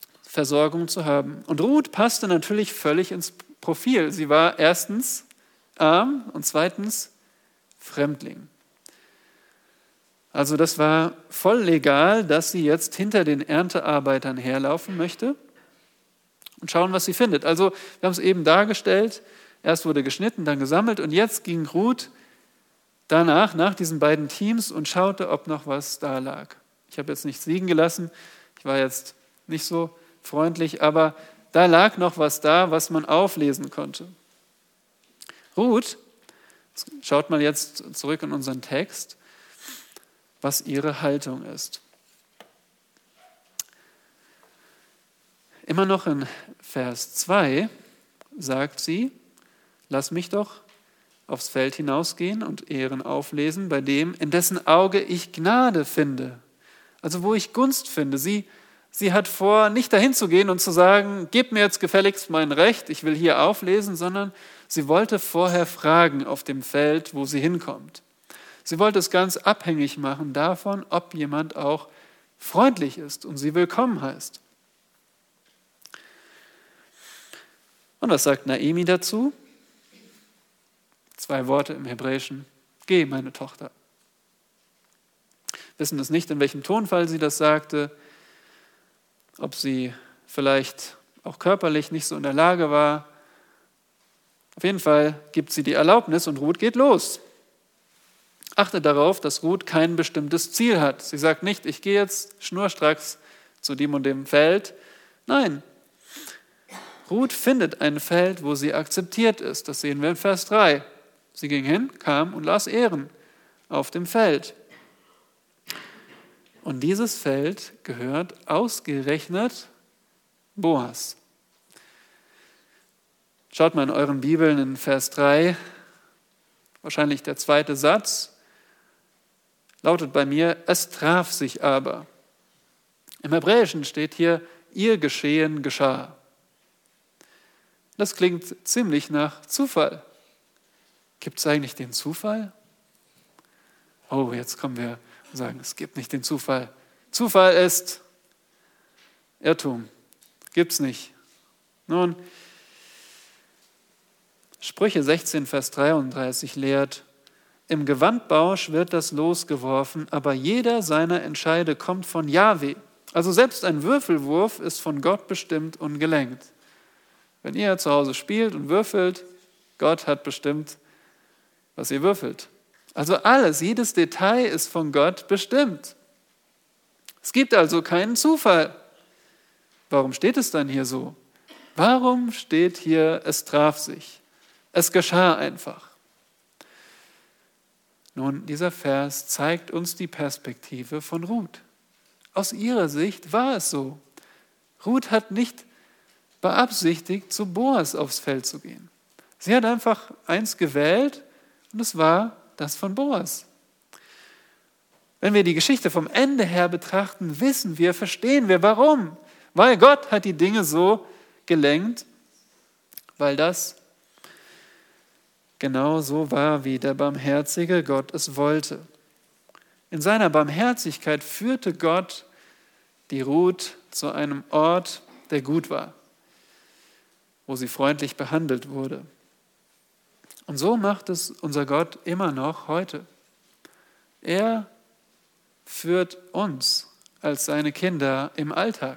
Versorgung zu haben. Und Ruth passte natürlich völlig ins Profil. Sie war erstens arm und zweitens Fremdling. Also das war voll legal, dass sie jetzt hinter den Erntearbeitern herlaufen möchte und schauen, was sie findet. Also wir haben es eben dargestellt, erst wurde geschnitten, dann gesammelt und jetzt ging Ruth danach, nach diesen beiden Teams und schaute, ob noch was da lag. Ich habe jetzt nichts liegen gelassen, ich war jetzt nicht so freundlich, aber da lag noch was da, was man auflesen konnte. Ruth, schaut mal jetzt zurück in unseren Text, was ihre Haltung ist. Immer noch in Vers zwei sagt sie, lass mich doch aufs Feld hinausgehen und Ehren auflesen, bei dem, in dessen Auge ich Gnade finde. Also wo ich Gunst finde. Sie, sie hat vor, nicht dahin zu gehen und zu sagen, gib mir jetzt gefälligst mein Recht, ich will hier auflesen, sondern sie wollte vorher fragen auf dem Feld, wo sie hinkommt. Sie wollte es ganz abhängig machen davon, ob jemand auch freundlich ist und sie willkommen heißt. Und was sagt Naomi dazu? Zwei Worte im Hebräischen. Geh, meine Tochter. Wir wissen es nicht, in welchem Tonfall sie das sagte, ob sie vielleicht auch körperlich nicht so in der Lage war. Auf jeden Fall gibt sie die Erlaubnis und Ruth geht los. Achte darauf, dass Ruth kein bestimmtes Ziel hat. Sie sagt nicht, ich gehe jetzt schnurstracks zu dem und dem Feld. Nein, Ruth findet ein Feld, wo sie akzeptiert ist. Das sehen wir in Vers drei. Sie ging hin, kam und las Ehren auf dem Feld. Und dieses Feld gehört ausgerechnet Boas. Schaut mal in euren Bibeln in Vers drei, wahrscheinlich der zweite Satz, lautet bei mir, es traf sich aber. Im Hebräischen steht hier, ihr Geschehen geschah. Das klingt ziemlich nach Zufall. Gibt es eigentlich den Zufall? Oh, jetzt kommen wir und sagen, es gibt nicht den Zufall. Zufall ist Irrtum. Gibt es nicht. Nun, Sprüche sechzehn, Vers dreiunddreißig lehrt, im Gewandbausch wird das Los geworfen, aber jeder seiner Entscheide kommt von Jahwe. Also selbst ein Würfelwurf ist von Gott bestimmt und gelenkt. Wenn ihr zu Hause spielt und würfelt, Gott hat bestimmt, was ihr würfelt. Also alles, jedes Detail ist von Gott bestimmt. Es gibt also keinen Zufall. Warum steht es dann hier so? Warum steht hier, es traf sich? Es geschah einfach. Nun, dieser Vers zeigt uns die Perspektive von Ruth. Aus ihrer Sicht war es so. Ruth hat nicht beabsichtigt, zu Boas aufs Feld zu gehen. Sie hat einfach eins gewählt und es war das von Boas. Wenn wir die Geschichte vom Ende her betrachten, wissen wir, verstehen wir, warum. Weil Gott hat die Dinge so gelenkt, weil das genau so war, wie der barmherzige Gott es wollte. In seiner Barmherzigkeit führte Gott die Ruth zu einem Ort, der gut war, wo sie freundlich behandelt wurde. Und so macht es unser Gott immer noch heute. Er führt uns als seine Kinder im Alltag.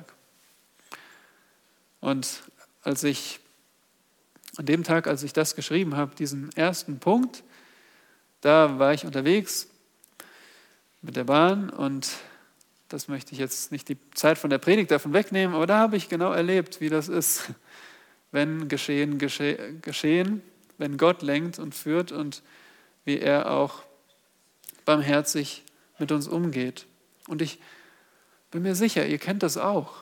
Und als ich an dem Tag, als ich das geschrieben habe, diesen ersten Punkt, da war ich unterwegs mit der Bahn und das möchte ich jetzt nicht die Zeit von der Predigt davon wegnehmen, aber da habe ich genau erlebt, wie das ist, wenn Geschehen gesche- geschehen, wenn Gott lenkt und führt und wie er auch barmherzig mit uns umgeht. Und ich bin mir sicher, ihr kennt das auch.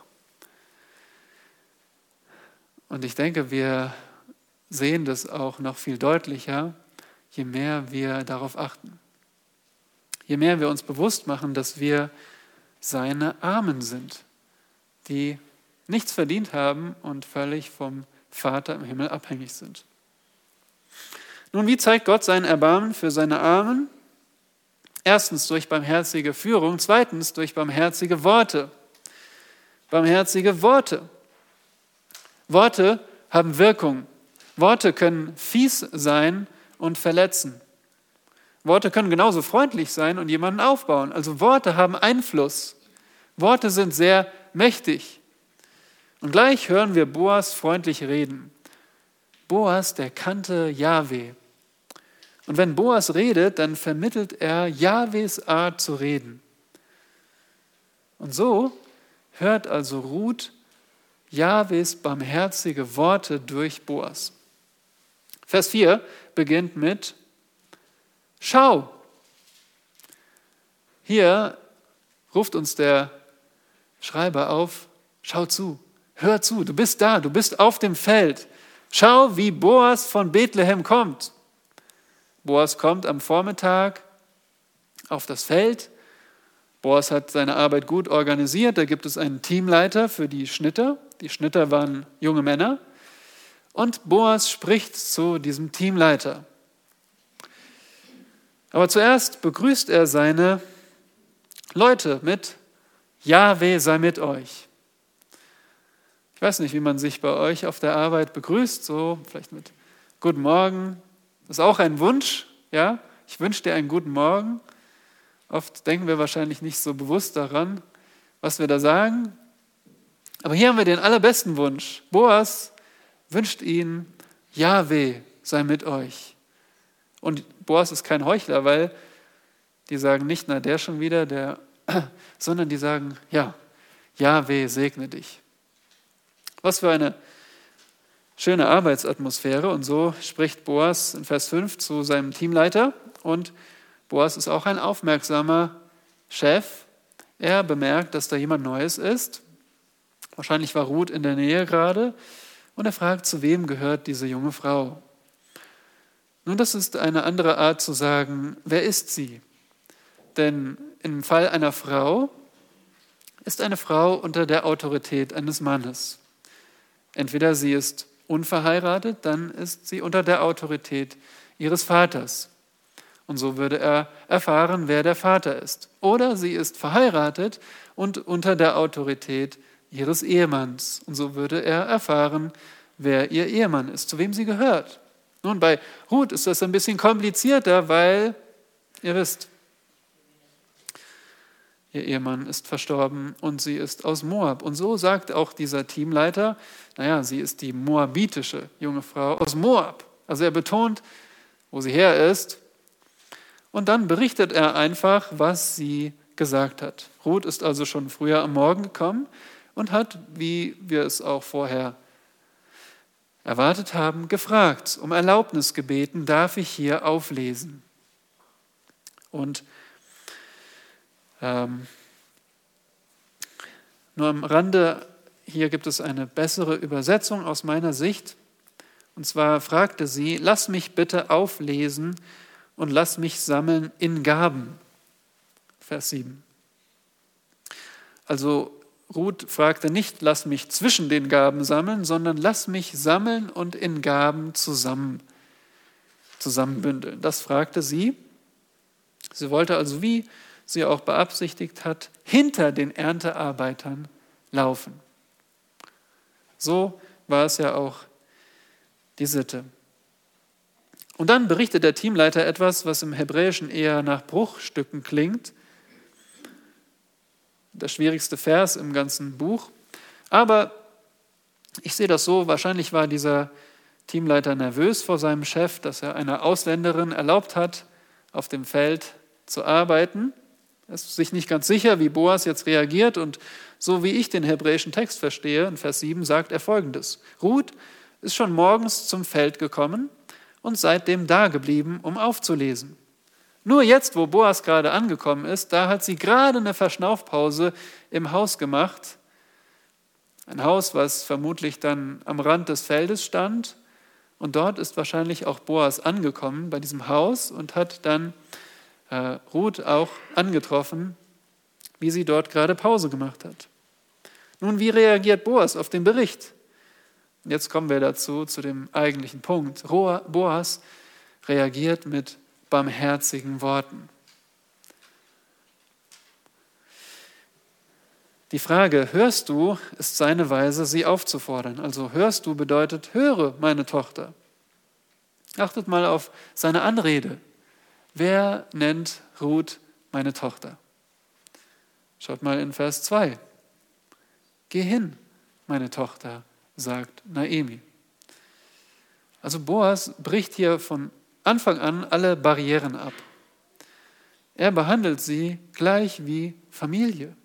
Und ich denke, wir sehen das auch noch viel deutlicher, je mehr wir darauf achten. Je mehr wir uns bewusst machen, dass wir seine Armen sind, die nichts verdient haben und völlig vom Vater im Himmel abhängig sind. Nun, wie zeigt Gott sein Erbarmen für seine Armen? Erstens durch barmherzige Führung, zweitens durch barmherzige Worte. Barmherzige Worte. Worte haben Wirkung. Worte können fies sein und verletzen. Worte können genauso freundlich sein und jemanden aufbauen. Also Worte haben Einfluss. Worte sind sehr mächtig. Und gleich hören wir Boas freundlich reden. Boas, der kannte Jahwe. Und wenn Boas redet, dann vermittelt er Jahwes Art zu reden. Und so hört also Ruth Jahwes barmherzige Worte durch Boas. Vers vier beginnt mit Schau. Hier ruft uns der Schreiber auf, schau zu, hör zu, du bist da, du bist auf dem Feld. Schau, wie Boas von Bethlehem kommt. Boas kommt am Vormittag auf das Feld. Boas hat seine Arbeit gut organisiert. Da gibt es einen Teamleiter für die Schnitter. Die Schnitter waren junge Männer. Und Boas spricht zu diesem Teamleiter. Aber zuerst begrüßt er seine Leute mit Jahwe sei mit euch. Ich weiß nicht, wie man sich bei euch auf der Arbeit begrüßt, so vielleicht mit Guten Morgen. Das ist auch ein Wunsch, ja? Ich wünsche dir einen guten Morgen. Oft denken wir wahrscheinlich nicht so bewusst daran, was wir da sagen. Aber hier haben wir den allerbesten Wunsch. Boas wünscht ihnen, Jahwe sei mit euch. Und Boas ist kein Heuchler, weil die sagen nicht, na der schon wieder, der, sondern die sagen, ja, Jahwe segne dich. Was für eine schöne Arbeitsatmosphäre. Und so spricht Boas in Vers fünf zu seinem Teamleiter. Und Boas ist auch ein aufmerksamer Chef. Er bemerkt, dass da jemand Neues ist. Wahrscheinlich war Ruth in der Nähe gerade. Und er fragt, zu wem gehört diese junge Frau? Nun, das ist eine andere Art zu sagen, wer ist sie? Denn im Fall einer Frau ist eine Frau unter der Autorität eines Mannes. Entweder sie ist unverheiratet, dann ist sie unter der Autorität ihres Vaters. Und so würde er erfahren, wer der Vater ist. Oder sie ist verheiratet und unter der Autorität ihres Ehemanns. Und so würde er erfahren, wer ihr Ehemann ist, zu wem sie gehört. Nun, bei Ruth ist das ein bisschen komplizierter, weil, ihr wisst, ihr Ehemann ist verstorben und sie ist aus Moab. Und so sagt auch dieser Teamleiter, naja, sie ist die moabitische junge Frau aus Moab. Also er betont, wo sie her ist. Und dann berichtet er einfach, was sie gesagt hat. Ruth ist also schon früher am Morgen gekommen und hat, wie wir es auch vorher erwartet haben, gefragt, um Erlaubnis gebeten, darf ich hier auflesen. Und ähm, nur am Rande, hier gibt es eine bessere Übersetzung aus meiner Sicht. Und zwar fragte sie, lass mich bitte auflesen und lass mich sammeln in Gaben. Vers sieben. Also Ruth fragte nicht, lass mich zwischen den Gaben sammeln, sondern lass mich sammeln und in Gaben zusammen, zusammenbündeln. Das fragte sie. Sie wollte also, wie sie auch beabsichtigt hat, hinter den Erntearbeitern laufen. So war es ja auch die Sitte. Und dann berichtet der Teamleiter etwas, was im Hebräischen eher nach Bruchstücken klingt. Der schwierigste Vers im ganzen Buch. Aber ich sehe das so, wahrscheinlich war dieser Teamleiter nervös vor seinem Chef, dass er einer Ausländerin erlaubt hat, auf dem Feld zu arbeiten. Er ist sich nicht ganz sicher, wie Boas jetzt reagiert. Und so wie ich den hebräischen Text verstehe, in Vers sieben sagt er Folgendes. Ruth ist schon morgens zum Feld gekommen und seitdem dageblieben, um aufzulesen. Nur jetzt, wo Boas gerade angekommen ist, da hat sie gerade eine Verschnaufpause im Haus gemacht. Ein Haus, was vermutlich dann am Rand des Feldes stand. Und dort ist wahrscheinlich auch Boas angekommen bei diesem Haus und hat dann äh, Ruth auch angetroffen, wie sie dort gerade Pause gemacht hat. Nun, wie reagiert Boas auf den Bericht? Und jetzt kommen wir dazu, zu dem eigentlichen Punkt. Boas reagiert mit barmherzigen Worten. Die Frage, hörst du, ist seine Weise, sie aufzufordern. Also hörst du bedeutet, höre, meine Tochter. Achtet mal auf seine Anrede. Wer nennt Ruth meine Tochter? Schaut mal in Vers zwei. Geh hin, meine Tochter, sagt Naomi. Also Boas bricht hier von Anfang an alle Barrieren ab. Er behandelt sie gleich wie Familie.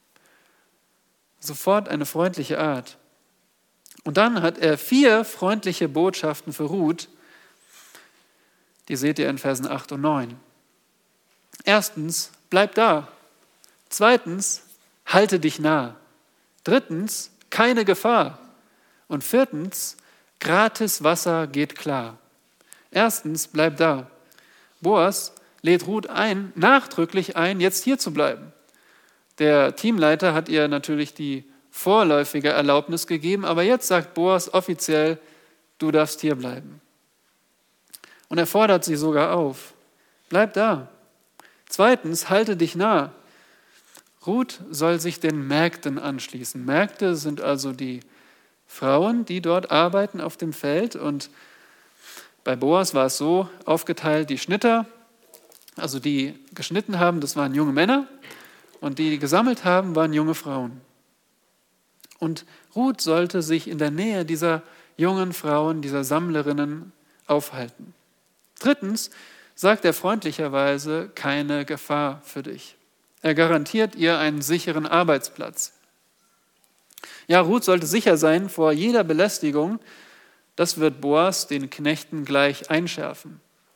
Sofort eine freundliche Art. Und dann hat er vier freundliche Botschaften für Ruth. Die seht ihr in Versen acht und neun. Erstens, bleib da. Zweitens, halte dich nah. Drittens, keine Gefahr. Und viertens, gratis Wasser geht klar. Erstens, bleib da. Boas lädt Ruth ein, nachdrücklich ein, jetzt hier zu bleiben. Der Teamleiter hat ihr natürlich die vorläufige Erlaubnis gegeben, aber jetzt sagt Boas offiziell, du darfst hier bleiben. Und er fordert sie sogar auf. Bleib da. Zweitens, halte dich nah. Ruth soll sich den Mägden anschließen. Mägde sind also die Frauen, die dort arbeiten auf dem Feld. Und bei Boas war es so aufgeteilt, die Schnitter, also die geschnitten haben, das waren junge Männer. Und die, die gesammelt haben, waren junge Frauen. Und Ruth sollte sich in der Nähe dieser jungen Frauen, dieser Sammlerinnen aufhalten. Drittens sagt er freundlicherweise, keine Gefahr für dich. Er garantiert ihr einen sicheren Arbeitsplatz. Ja, Ruth sollte sicher sein vor jeder Belästigung. Das wird Boas den Knechten gleich einschärfen.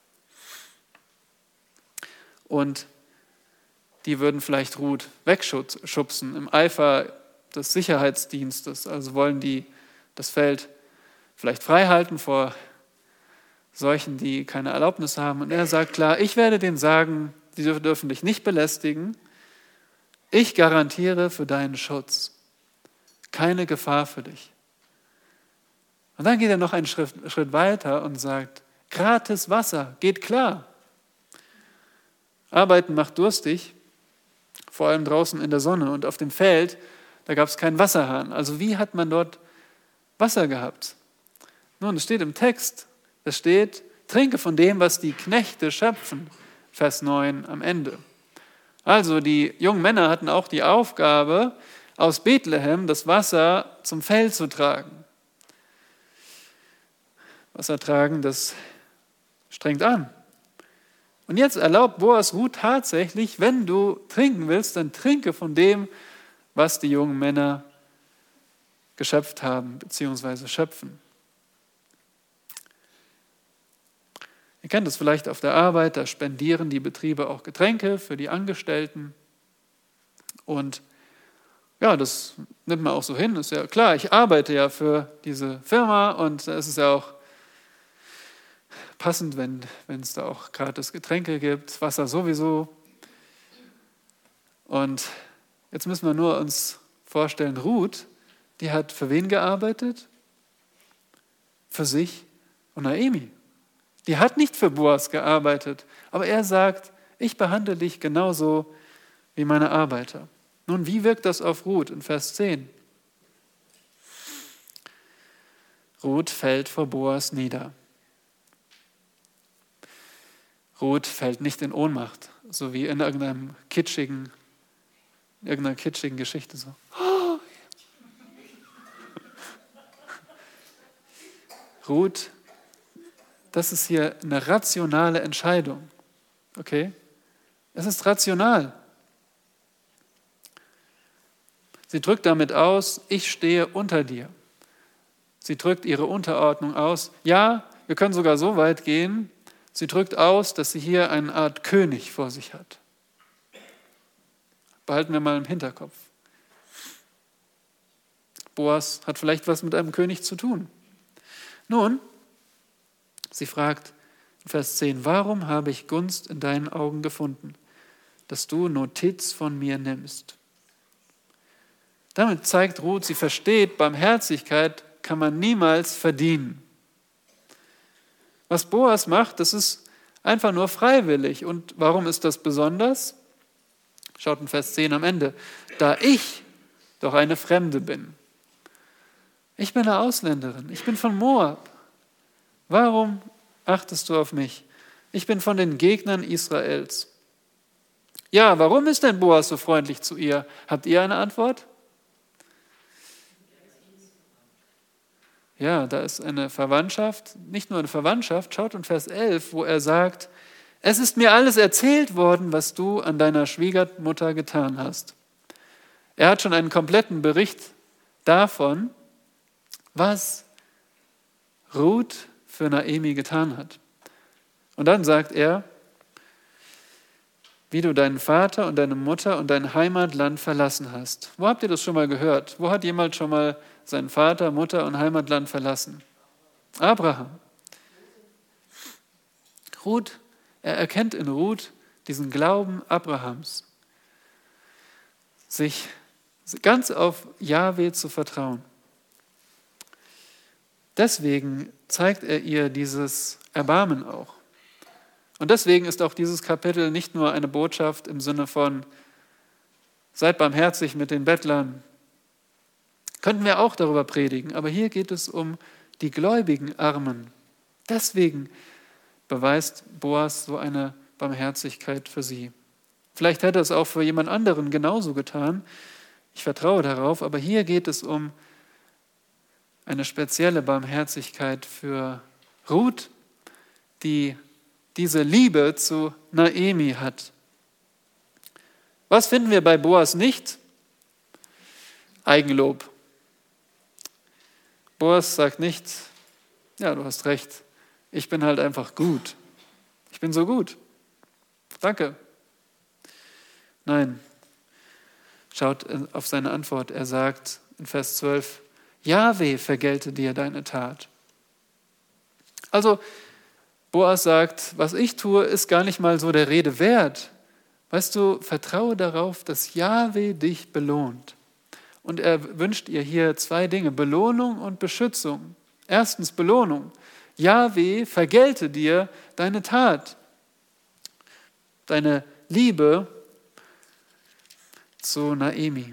Und die würden vielleicht Ruth wegschubsen im Eifer des Sicherheitsdienstes. Also wollen die das Feld vielleicht frei halten vor solchen, die keine Erlaubnis haben. Und er sagt klar, ich werde denen sagen, die dürfen dich nicht belästigen. Ich garantiere für deinen Schutz. Keine Gefahr für dich. Und dann geht er noch einen Schritt, Schritt weiter und sagt, gratis Wasser, geht klar. Arbeiten macht durstig, vor allem draußen in der Sonne und auf dem Feld, da gab es keinen Wasserhahn. Also wie hat man dort Wasser gehabt? Nun, es steht im Text, es steht, trinke von dem, was die Knechte schöpfen, Vers neun am Ende. Also die jungen Männer hatten auch die Aufgabe, aus Bethlehem das Wasser zum Feld zu tragen. Wasser tragen, das strengt an. Und jetzt erlaubt Boas Ruth tatsächlich, wenn du trinken willst, dann trinke von dem, was die jungen Männer geschöpft haben, beziehungsweise schöpfen. Ihr kennt es vielleicht auf der Arbeit, da spendieren die Betriebe auch Getränke für die Angestellten. Und ja, das nimmt man auch so hin, ist ja klar, ich arbeite ja für diese Firma und es ist ja auch passend, wenn wenn es da auch gratis Getränke gibt, Wasser sowieso. Und jetzt müssen wir nur uns vorstellen, Ruth, die hat für wen gearbeitet? Für sich und Naomi. Die hat nicht für Boas gearbeitet, aber er sagt, ich behandle dich genauso wie meine Arbeiter. Nun, wie wirkt das auf Ruth in Vers zehn? Ruth fällt vor Boas nieder. Ruth fällt nicht in Ohnmacht, so wie in irgendeinem kitschigen, irgendeiner kitschigen Geschichte so. Oh. Ruth, das ist hier eine rationale Entscheidung. Okay? Es ist rational. Sie drückt damit aus, ich stehe unter dir. Sie drückt ihre Unterordnung aus. Ja, wir können sogar so weit gehen, sie drückt aus, dass sie hier eine Art König vor sich hat. Behalten wir mal im Hinterkopf. Boas hat vielleicht was mit einem König zu tun. Nun, sie fragt in Vers zehn, warum habe ich Gunst in deinen Augen gefunden, dass du Notiz von mir nimmst? Damit zeigt Ruth, sie versteht, Barmherzigkeit kann man niemals verdienen. Was Boas macht, das ist einfach nur freiwillig. Und warum ist das besonders? Schaut in Vers zehn am Ende. Da ich doch eine Fremde bin. Ich bin eine Ausländerin, ich bin von Moab. Warum achtest du auf mich? Ich bin von den Gegnern Israels. Ja, warum ist denn Boas so freundlich zu ihr? Habt ihr eine Antwort? Ja, da ist eine Verwandtschaft, nicht nur eine Verwandtschaft, schaut in Vers elf, wo er sagt, es ist mir alles erzählt worden, was du an deiner Schwiegermutter getan hast. Er hat schon einen kompletten Bericht davon, was Ruth für Naomi getan hat. Und dann sagt er, wie du deinen Vater und deine Mutter und dein Heimatland verlassen hast. Wo habt ihr das schon mal gehört? Wo hat jemand schon mal seinen Vater, Mutter und Heimatland verlassen? Abraham. Ruth, er erkennt in Ruth diesen Glauben Abrahams, sich ganz auf Jahwe zu vertrauen. Deswegen zeigt er ihr dieses Erbarmen auch. Und deswegen ist auch dieses Kapitel nicht nur eine Botschaft im Sinne von, seid barmherzig mit den Bettlern. Könnten wir auch darüber predigen, aber hier geht es um die gläubigen Armen. Deswegen beweist Boas so eine Barmherzigkeit für sie. Vielleicht hätte er es auch für jemand anderen genauso getan. Ich vertraue darauf, aber hier geht es um eine spezielle Barmherzigkeit für Ruth, die diese Liebe zu Naomi hat. Was finden wir bei Boas nicht? Eigenlob. Boas sagt nicht, ja, du hast recht, ich bin halt einfach gut. Ich bin so gut. Danke. Nein, schaut auf seine Antwort. Er sagt in Vers zwölf, Jahwe vergelte dir deine Tat. Also, Boas sagt, was ich tue, ist gar nicht mal so der Rede wert. Weißt du, vertraue darauf, dass Jahwe dich belohnt. Und er wünscht ihr hier zwei Dinge, Belohnung und Beschützung. Erstens Belohnung. Jahwe vergelte dir deine Tat, deine Liebe zu Naomi.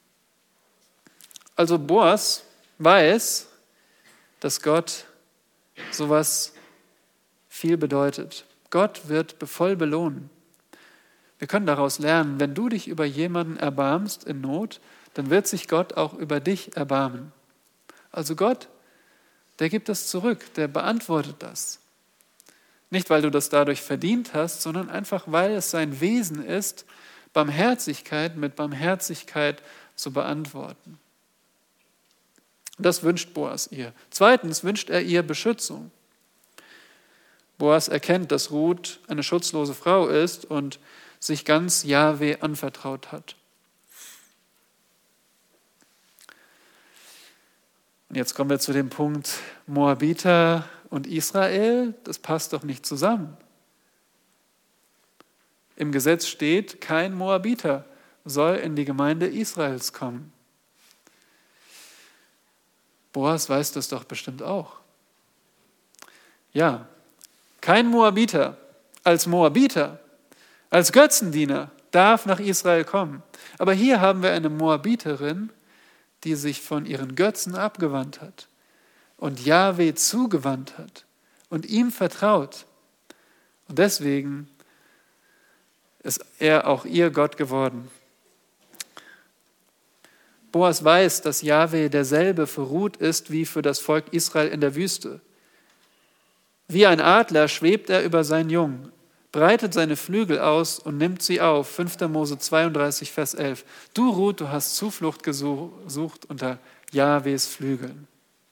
Also Boas weiß, dass Gott sowas viel bedeutet. Gott wird voll belohnen. Wir können daraus lernen, wenn du dich über jemanden erbarmst in Not, dann wird sich Gott auch über dich erbarmen. Also Gott, der gibt das zurück, der beantwortet das. Nicht, weil du das dadurch verdient hast, sondern einfach, weil es sein Wesen ist, Barmherzigkeit mit Barmherzigkeit zu beantworten. Das wünscht Boas ihr. Zweitens wünscht er ihr Beschützung. Boas erkennt, dass Ruth eine schutzlose Frau ist und sich ganz Jahwe anvertraut hat. Und jetzt kommen wir zu dem Punkt Moabiter und Israel. Das passt doch nicht zusammen. Im Gesetz steht, kein Moabiter soll in die Gemeinde Israels kommen. Boas weiß das doch bestimmt auch. Ja, kein Moabiter als Moabiter, als Götzendiener darf nach Israel kommen. Aber hier haben wir eine Moabiterin, die sich von ihren Götzen abgewandt hat und Jahwe zugewandt hat und ihm vertraut. Und deswegen ist er auch ihr Gott geworden. Boas weiß, dass Jahwe derselbe für Ruth ist wie für das Volk Israel in der Wüste. Wie ein Adler schwebt er über sein Jungen, breitet seine Flügel aus und nimmt sie auf. fünfter Mose zweiunddreißig, Vers elf. Du, Ruth, du hast Zuflucht gesucht unter Jahwes Flügeln.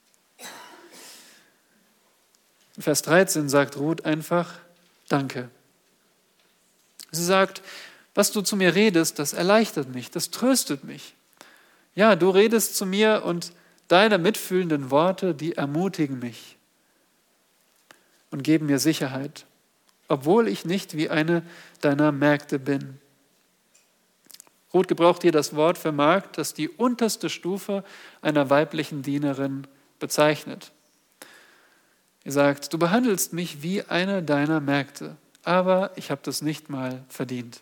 In Vers dreizehn sagt Ruth einfach, danke. Sie sagt, was du zu mir redest, das erleichtert mich, das tröstet mich. Ja, du redest zu mir und deine mitfühlenden Worte, die ermutigen mich und geben mir Sicherheit, obwohl ich nicht wie eine deiner Mägde bin. Ruth gebraucht hier das Wort für Magd, das die unterste Stufe einer weiblichen Dienerin bezeichnet. Sie sagt, du behandelst mich wie eine deiner Mägde, aber ich habe das nicht mal verdient.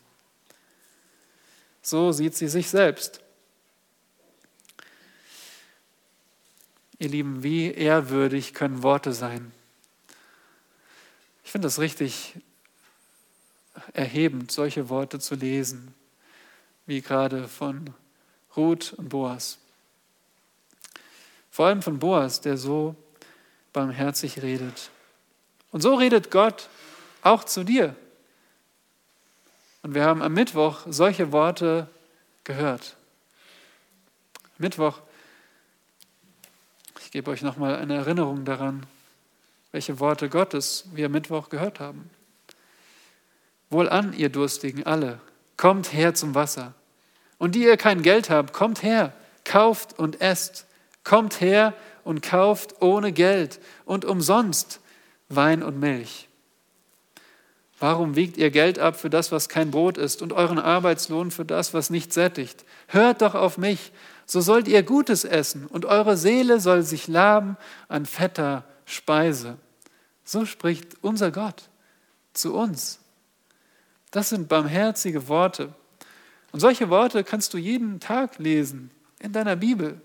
So sieht sie sich selbst. Ihr Lieben, wie ehrwürdig können Worte sein? Ich finde das richtig erhebend, solche Worte zu lesen, wie gerade von Ruth und Boas. Vor allem von Boas, der so barmherzig redet. Und so redet Gott auch zu dir. Und wir haben am Mittwoch solche Worte gehört. Mittwoch, ich gebe euch nochmal eine Erinnerung daran, welche Worte Gottes wir am Mittwoch gehört haben. Wohlan, ihr Durstigen alle, kommt her zum Wasser. Und die ihr kein Geld habt, kommt her, kauft und esst. Kommt her und kauft ohne Geld und umsonst Wein und Milch. Warum wiegt ihr Geld ab für das, was kein Brot ist, und euren Arbeitslohn für das, was nicht sättigt? Hört doch auf mich, so sollt ihr Gutes essen, und eure Seele soll sich laben an fetter Speise. So spricht unser Gott zu uns. Das sind barmherzige Worte. Und solche Worte kannst du jeden Tag lesen in deiner Bibel.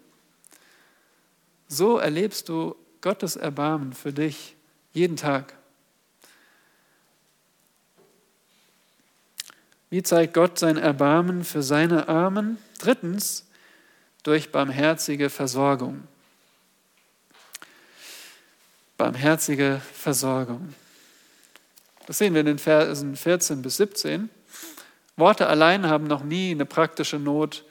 So erlebst du Gottes Erbarmen für dich jeden Tag. Wie zeigt Gott sein Erbarmen für seine Armen? Drittens, durch barmherzige Versorgung. Barmherzige Versorgung. Das sehen wir in den Versen vierzehn bis siebzehn. Worte allein haben noch nie eine praktische Not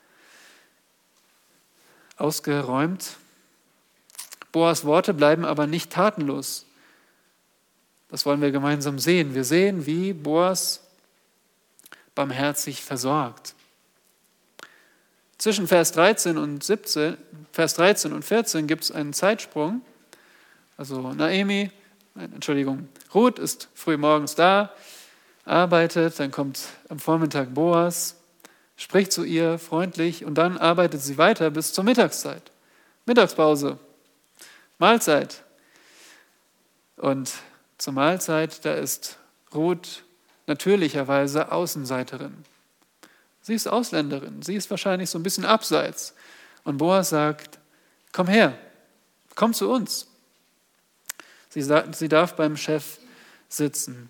ausgeräumt. Boas Worte bleiben aber nicht tatenlos. Das wollen wir gemeinsam sehen. Wir sehen, wie Boas barmherzig versorgt. Zwischen Vers dreizehn und siebzehn, Vers dreizehn und vierzehn gibt es einen Zeitsprung. Also Naomi, Entschuldigung, Ruth ist früh morgens da, arbeitet, dann kommt am Vormittag Boas, spricht zu ihr freundlich und dann arbeitet sie weiter bis zur Mittagszeit. Mittagspause, Mahlzeit. Und zur Mahlzeit, da ist Ruth natürlicherweise Außenseiterin. Sie ist Ausländerin, sie ist wahrscheinlich so ein bisschen abseits. Und Boas sagt, komm her, komm zu uns. Sie, sie darf beim Chef sitzen.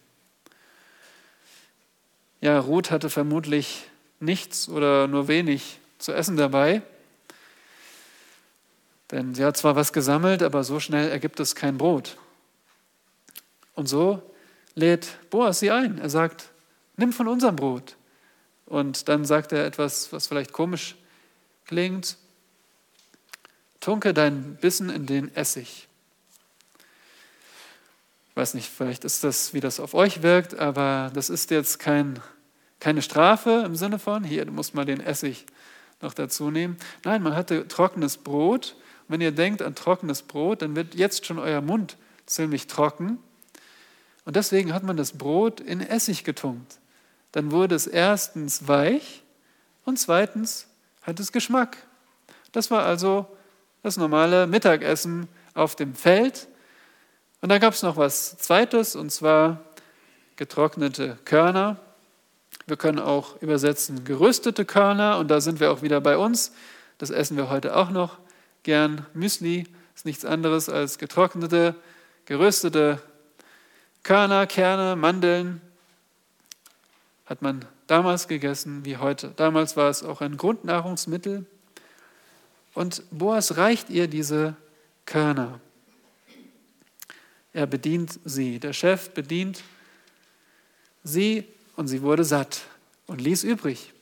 Ja, Ruth hatte vermutlich nichts oder nur wenig zu essen dabei. Denn sie hat zwar was gesammelt, aber so schnell ergibt es kein Brot. Und so lädt Boas sie ein. Er sagt, nimm von unserem Brot. Und dann sagt er etwas, was vielleicht komisch klingt. Tunke deinen Bissen in den Essig. Ich weiß nicht, vielleicht ist das, wie das auf euch wirkt, aber das ist jetzt kein, keine Strafe im Sinne von, hier, du musst mal den Essig noch dazu nehmen. Nein, man hatte trockenes Brot. Und wenn ihr denkt an trockenes Brot, dann wird jetzt schon euer Mund ziemlich trocken. Und deswegen hat man das Brot in Essig getunkt. Dann wurde es erstens weich und zweitens hat es Geschmack. Das war also das normale Mittagessen auf dem Feld. Und da gab es noch was Zweites, und zwar getrocknete Körner. Wir können auch übersetzen geröstete Körner, und da sind wir auch wieder bei uns. Das essen wir heute auch noch gern. Müsli ist nichts anderes als getrocknete, geröstete Körner, Kerne, Mandeln. Hat man damals gegessen wie heute. Damals war es auch ein Grundnahrungsmittel. Und Boas reicht ihr diese Körner. Er bedient sie. Der Chef bedient sie und sie wurde satt und ließ übrig.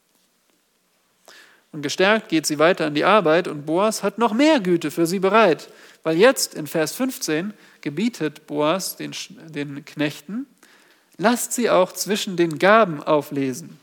Und gestärkt geht sie weiter an die Arbeit und Boas hat noch mehr Güte für sie bereit. Weil jetzt in Vers fünfzehn gebietet Boas den, den Knechten, lasst sie auch zwischen den Gaben auflesen.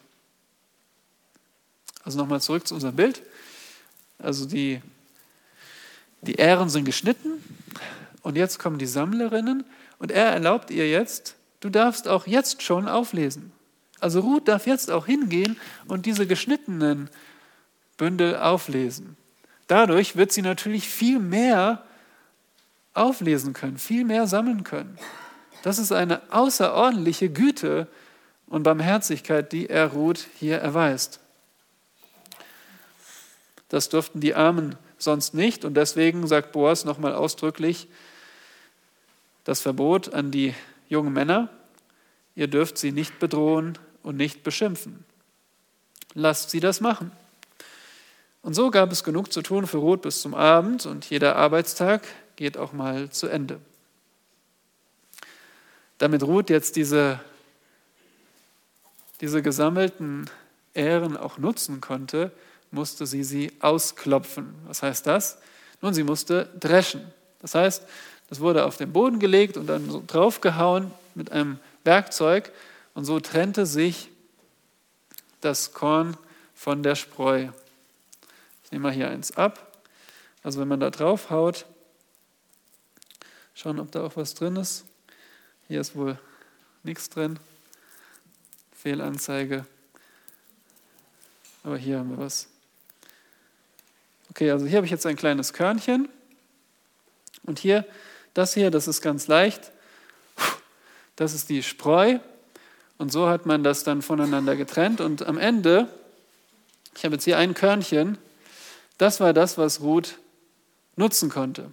Also nochmal zurück zu unserem Bild. Also die, die Ähren sind geschnitten und jetzt kommen die Sammlerinnen und er erlaubt ihr jetzt, du darfst auch jetzt schon auflesen. Also Ruth darf jetzt auch hingehen und diese geschnittenen Bündel auflesen. Dadurch wird sie natürlich viel mehr auflesen können, viel mehr sammeln können. Das ist eine außerordentliche Güte und Barmherzigkeit, die er Ruth hier erweist. Das durften die Armen sonst nicht und deswegen sagt Boas nochmal ausdrücklich, das Verbot an die jungen Männer, ihr dürft sie nicht bedrohen und nicht beschimpfen. Lasst sie das machen. Und so gab es genug zu tun für Ruth bis zum Abend und jeder Arbeitstag geht auch mal zu Ende. Damit Ruth jetzt diese, diese gesammelten Ähren auch nutzen konnte, musste sie sie ausklopfen. Was heißt das? Nun, sie musste dreschen. Das heißt, das wurde auf den Boden gelegt und dann so draufgehauen mit einem Werkzeug und so trennte sich das Korn von der Spreu. Ich nehme mal hier eins ab. Also wenn man da drauf haut, schauen, ob da auch was drin ist. Hier ist wohl nichts drin. Fehlanzeige. Aber hier haben wir was. Okay, also hier habe ich jetzt ein kleines Körnchen. Und hier, das hier, das ist ganz leicht. Das ist die Spreu. Und so hat man das dann voneinander getrennt. Und am Ende, ich habe jetzt hier ein Körnchen, das war das, was Ruth nutzen konnte.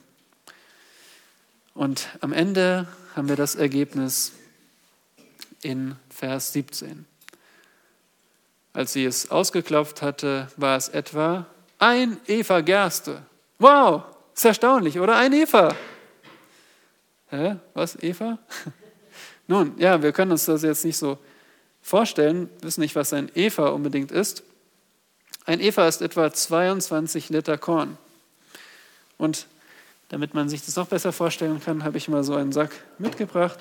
Und am Ende haben wir das Ergebnis in Vers siebzehn. Als sie es ausgeklopft hatte, war es etwa ein Epha Gerste. Wow, ist erstaunlich, oder? Ein Epha. Hä? Was, Epha? Nun, ja, wir können uns das jetzt nicht so vorstellen, wissen nicht, was ein Epha unbedingt ist. Ein Epha ist etwa zweiundzwanzig Liter Korn. Und damit man sich das noch besser vorstellen kann, habe ich mal so einen Sack mitgebracht.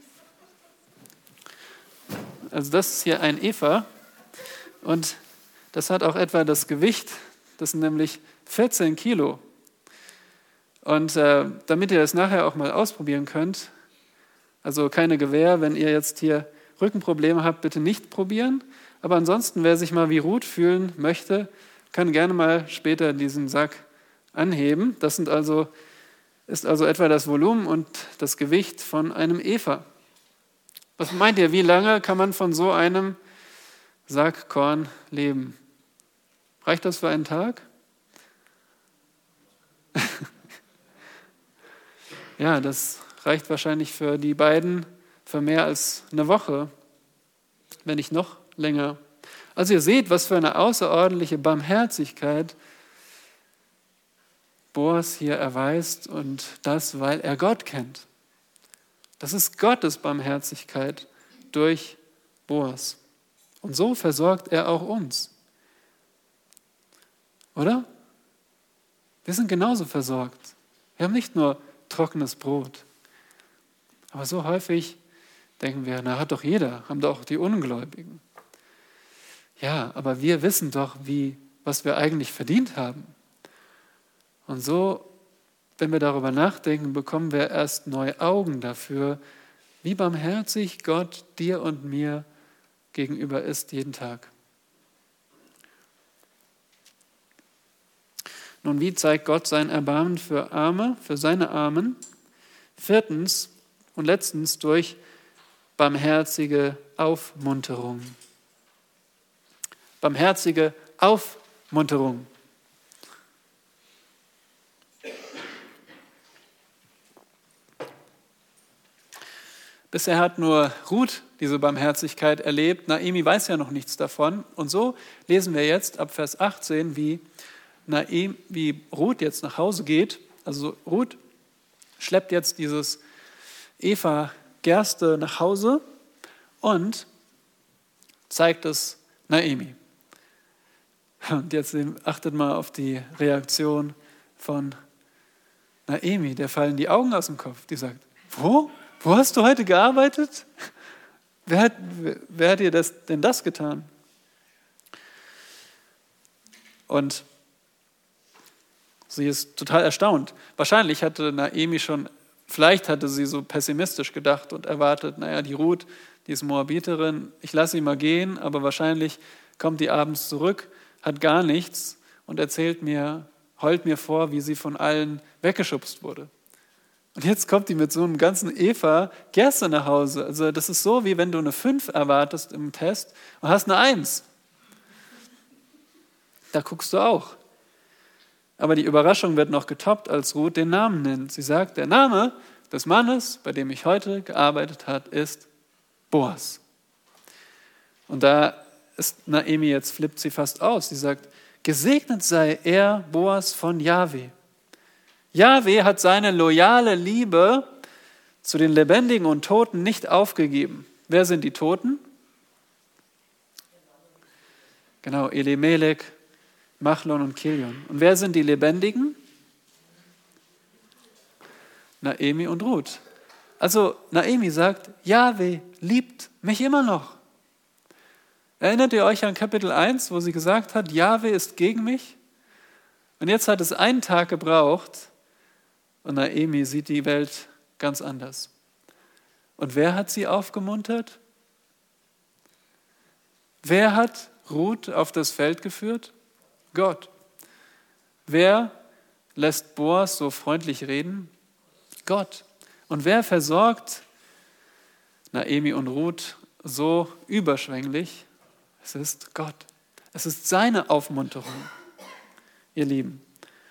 Also das ist hier ein Epha und das hat auch etwa das Gewicht, das sind nämlich vierzehn Kilo. Und äh, damit ihr das nachher auch mal ausprobieren könnt, also keine Gewähr, wenn ihr jetzt hier Rückenprobleme habt, bitte nicht probieren. Aber ansonsten, wer sich mal wie Ruth fühlen möchte, kann gerne mal später diesen Sack anheben. Das sind also, ist also etwa das Volumen und das Gewicht von einem Epha. Was meint ihr, wie lange kann man von so einem Sack Korn leben? Reicht das für einen Tag? Ja, das reicht wahrscheinlich für die beiden für mehr als eine Woche, wenn nicht noch länger. Also ihr seht, was für eine außerordentliche Barmherzigkeit Boas hier erweist und das, weil er Gott kennt. Das ist Gottes Barmherzigkeit durch Boas. Und so versorgt er auch uns. Oder? Wir sind genauso versorgt. Wir haben nicht nur trockenes Brot. Aber so häufig denken wir, na hat doch jeder, haben doch auch die Ungläubigen. Ja, aber wir wissen doch, wie, was wir eigentlich verdient haben. Und so, wenn wir darüber nachdenken, bekommen wir erst neue Augen dafür, wie barmherzig Gott dir und mir gegenüber ist jeden Tag. Nun, wie zeigt Gott sein Erbarmen für Arme, für seine Armen? Viertens und letztens durch barmherzige Aufmunterung. Barmherzige Aufmunterung. Bisher hat nur Ruth diese Barmherzigkeit erlebt. Naomi weiß ja noch nichts davon. Und so lesen wir jetzt ab Vers achtzehn, wie, Naomi, wie Ruth jetzt nach Hause geht. Also Ruth schleppt jetzt dieses Epha Gerste nach Hause und zeigt es Naomi. Und jetzt achtet mal auf die Reaktion von Naomi. Der fallen die Augen aus dem Kopf. Die sagt, wo? Wo hast du heute gearbeitet? Wer hat, wer hat dir das, denn das getan? Und sie ist total erstaunt. Wahrscheinlich hatte Naomi schon, vielleicht hatte sie so pessimistisch gedacht und erwartet, naja, die Ruth, die ist Moabiterin, ich lasse sie mal gehen, aber wahrscheinlich kommt die abends zurück, hat gar nichts und erzählt mir, heult mir vor, wie sie von allen weggeschubst wurde. Und jetzt kommt die mit so einem ganzen Epha Gerste nach Hause. Also das ist so, wie wenn du eine fünf erwartest im Test und hast eine eins. Da guckst du auch. Aber die Überraschung wird noch getoppt, als Ruth den Namen nennt. Sie sagt, der Name, des Mannes, bei dem ich heute gearbeitet habe, ist Boas. Und da ist Naomi, jetzt flippt sie fast aus. Sie sagt, gesegnet sei er, Boas von Jahwe. Jahwe hat seine loyale Liebe zu den Lebendigen und Toten nicht aufgegeben. Wer sind die Toten? Genau, Elimelech, Machlon und Kilion. Und wer sind die Lebendigen? Naomi und Ruth. Also Naomi sagt, Jahwe liebt mich immer noch. Erinnert ihr euch an Kapitel eins, wo sie gesagt hat, Jahwe ist gegen mich? Und jetzt hat es einen Tag gebraucht und Naomi sieht die Welt ganz anders. Und wer hat sie aufgemuntert? Wer hat Ruth auf das Feld geführt? Gott. Wer lässt Boas so freundlich reden? Gott. Und wer versorgt Naomi und Ruth so überschwänglich? Es ist Gott. Es ist seine Aufmunterung, ihr Lieben.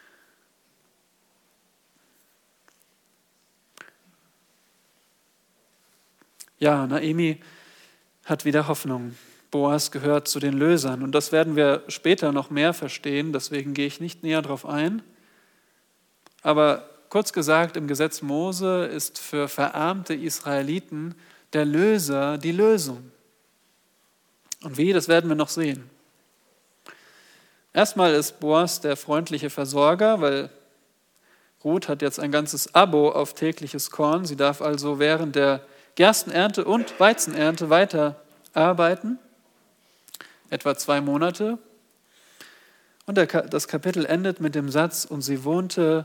Ja, Naomi hat wieder Hoffnung. Boas gehört zu den Lösern und das werden wir später noch mehr verstehen, deswegen gehe ich nicht näher darauf ein. Aber kurz gesagt, im Gesetz Mose ist für verarmte Israeliten der Löser die Lösung. Und wie, das werden wir noch sehen. Erstmal ist Boas der freundliche Versorger, weil Ruth hat jetzt ein ganzes Abo auf tägliches Korn. Sie darf also während der Gerstenernte und Weizenernte weiter arbeiten, etwa zwei Monate. Und der, das Kapitel endet mit dem Satz, und sie wohnte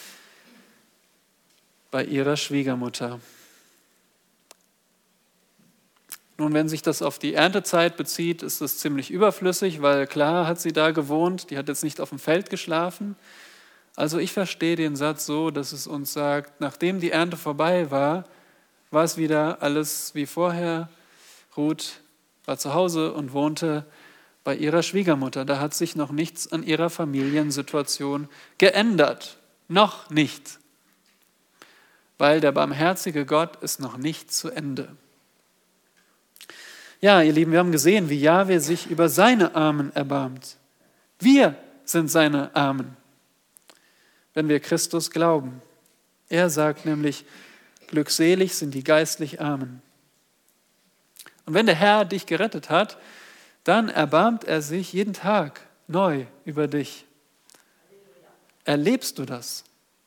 bei ihrer Schwiegermutter. Nun, wenn sich das auf die Erntezeit bezieht, ist das ziemlich überflüssig, weil klar hat sie da gewohnt, die hat jetzt nicht auf dem Feld geschlafen. Also ich verstehe den Satz so, dass es uns sagt, nachdem die Ernte vorbei war, war es wieder alles wie vorher. Ruth war zu Hause und wohnte bei ihrer Schwiegermutter. Da hat sich noch nichts an ihrer Familiensituation geändert. Noch nicht. Weil der barmherzige Gott ist noch nicht zu Ende. Ja, ihr Lieben, wir haben gesehen, wie Jahwe sich über seine Armen erbarmt. Wir sind seine Armen, wenn wir Christus glauben. Er sagt nämlich, glückselig sind die geistlich Armen. Und wenn der Herr dich gerettet hat, dann erbarmt er sich jeden Tag neu über dich. Erlebst du das?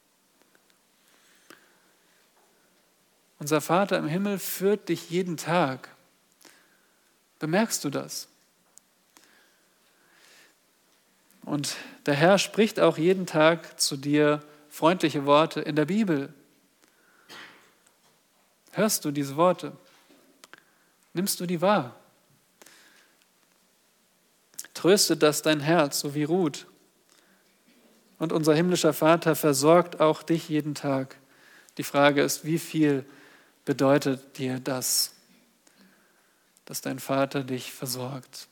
Unser Vater im Himmel führt dich jeden Tag. Bemerkst du das? Und der Herr spricht auch jeden Tag zu dir freundliche Worte in der Bibel. Hörst du diese Worte? Nimmst du die wahr? Tröstet das dein Herz, so wie Ruth. Und unser himmlischer Vater versorgt auch dich jeden Tag. Die Frage ist, wie viel bedeutet dir das, dass dein Vater dich versorgt?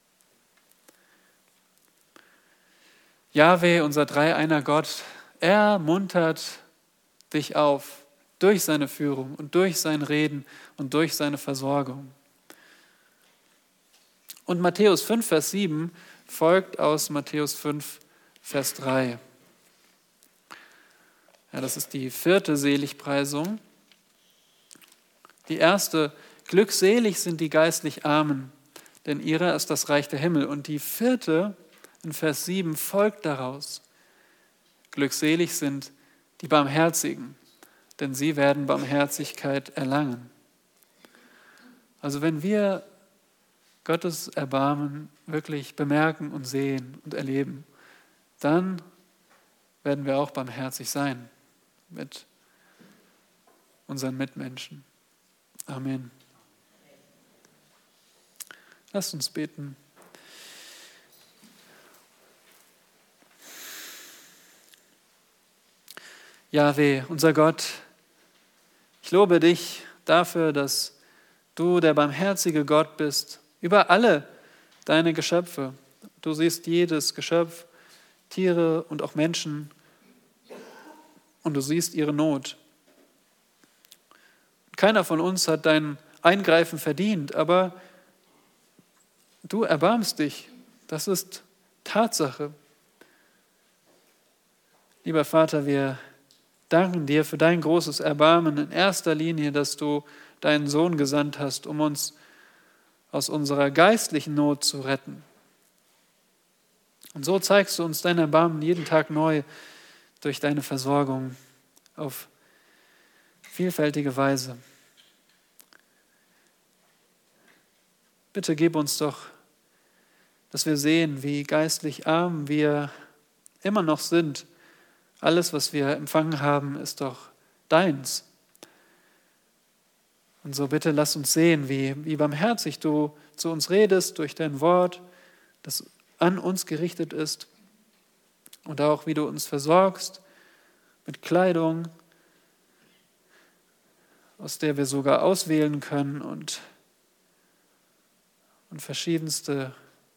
Jahwe, unser dreieiner Gott, er muntert dich auf durch seine Führung und durch sein Reden und durch seine Versorgung. Und Matthäus fünf, Vers sieben folgt aus Matthäus fünf, Vers drei. Ja, das ist die vierte Seligpreisung. Die erste, glückselig sind die geistlich Armen, denn ihrer ist das Reich der Himmel. Und die vierte, in Vers sieben, folgt daraus. Glückselig sind die Barmherzigen, denn sie werden Barmherzigkeit erlangen. Also wenn wir Gottes Erbarmen wirklich bemerken und sehen und erleben, dann werden wir auch barmherzig sein mit unseren Mitmenschen. Amen. Lasst uns beten. Jahwe, unser Gott, ich lobe dich dafür, dass du der barmherzige Gott bist über alle deine Geschöpfe. Du siehst jedes Geschöpf, Tiere und auch Menschen, und du siehst ihre Not. Keiner von uns hat dein Eingreifen verdient, aber du erbarmst dich. Das ist Tatsache. Lieber Vater, wir danken dir für dein großes Erbarmen in erster Linie, dass du deinen Sohn gesandt hast, um uns aus unserer geistlichen Not zu retten. Und so zeigst du uns dein Erbarmen jeden Tag neu durch deine Versorgung auf vielfältige Weise. Bitte gib uns doch, dass wir sehen, wie geistlich arm wir immer noch sind. Alles, was wir empfangen haben, ist doch deins. Und so bitte lass uns sehen, wie, wie barmherzig du zu uns redest durch dein Wort, das an uns gerichtet ist, und auch wie du uns versorgst mit Kleidung, aus der wir sogar auswählen können und, und verschiedenste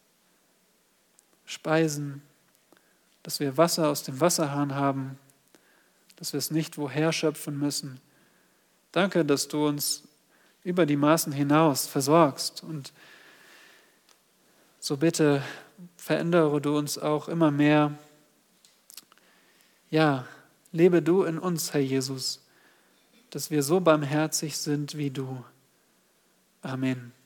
Speisen, dass wir Wasser aus dem Wasserhahn haben, dass wir es nicht woher schöpfen müssen. Danke, dass du uns über die Maßen hinaus versorgst, und so bitte verändere du uns auch immer mehr. Ja, lebe du in uns, Herr Jesus, dass wir so barmherzig sind wie du. Amen.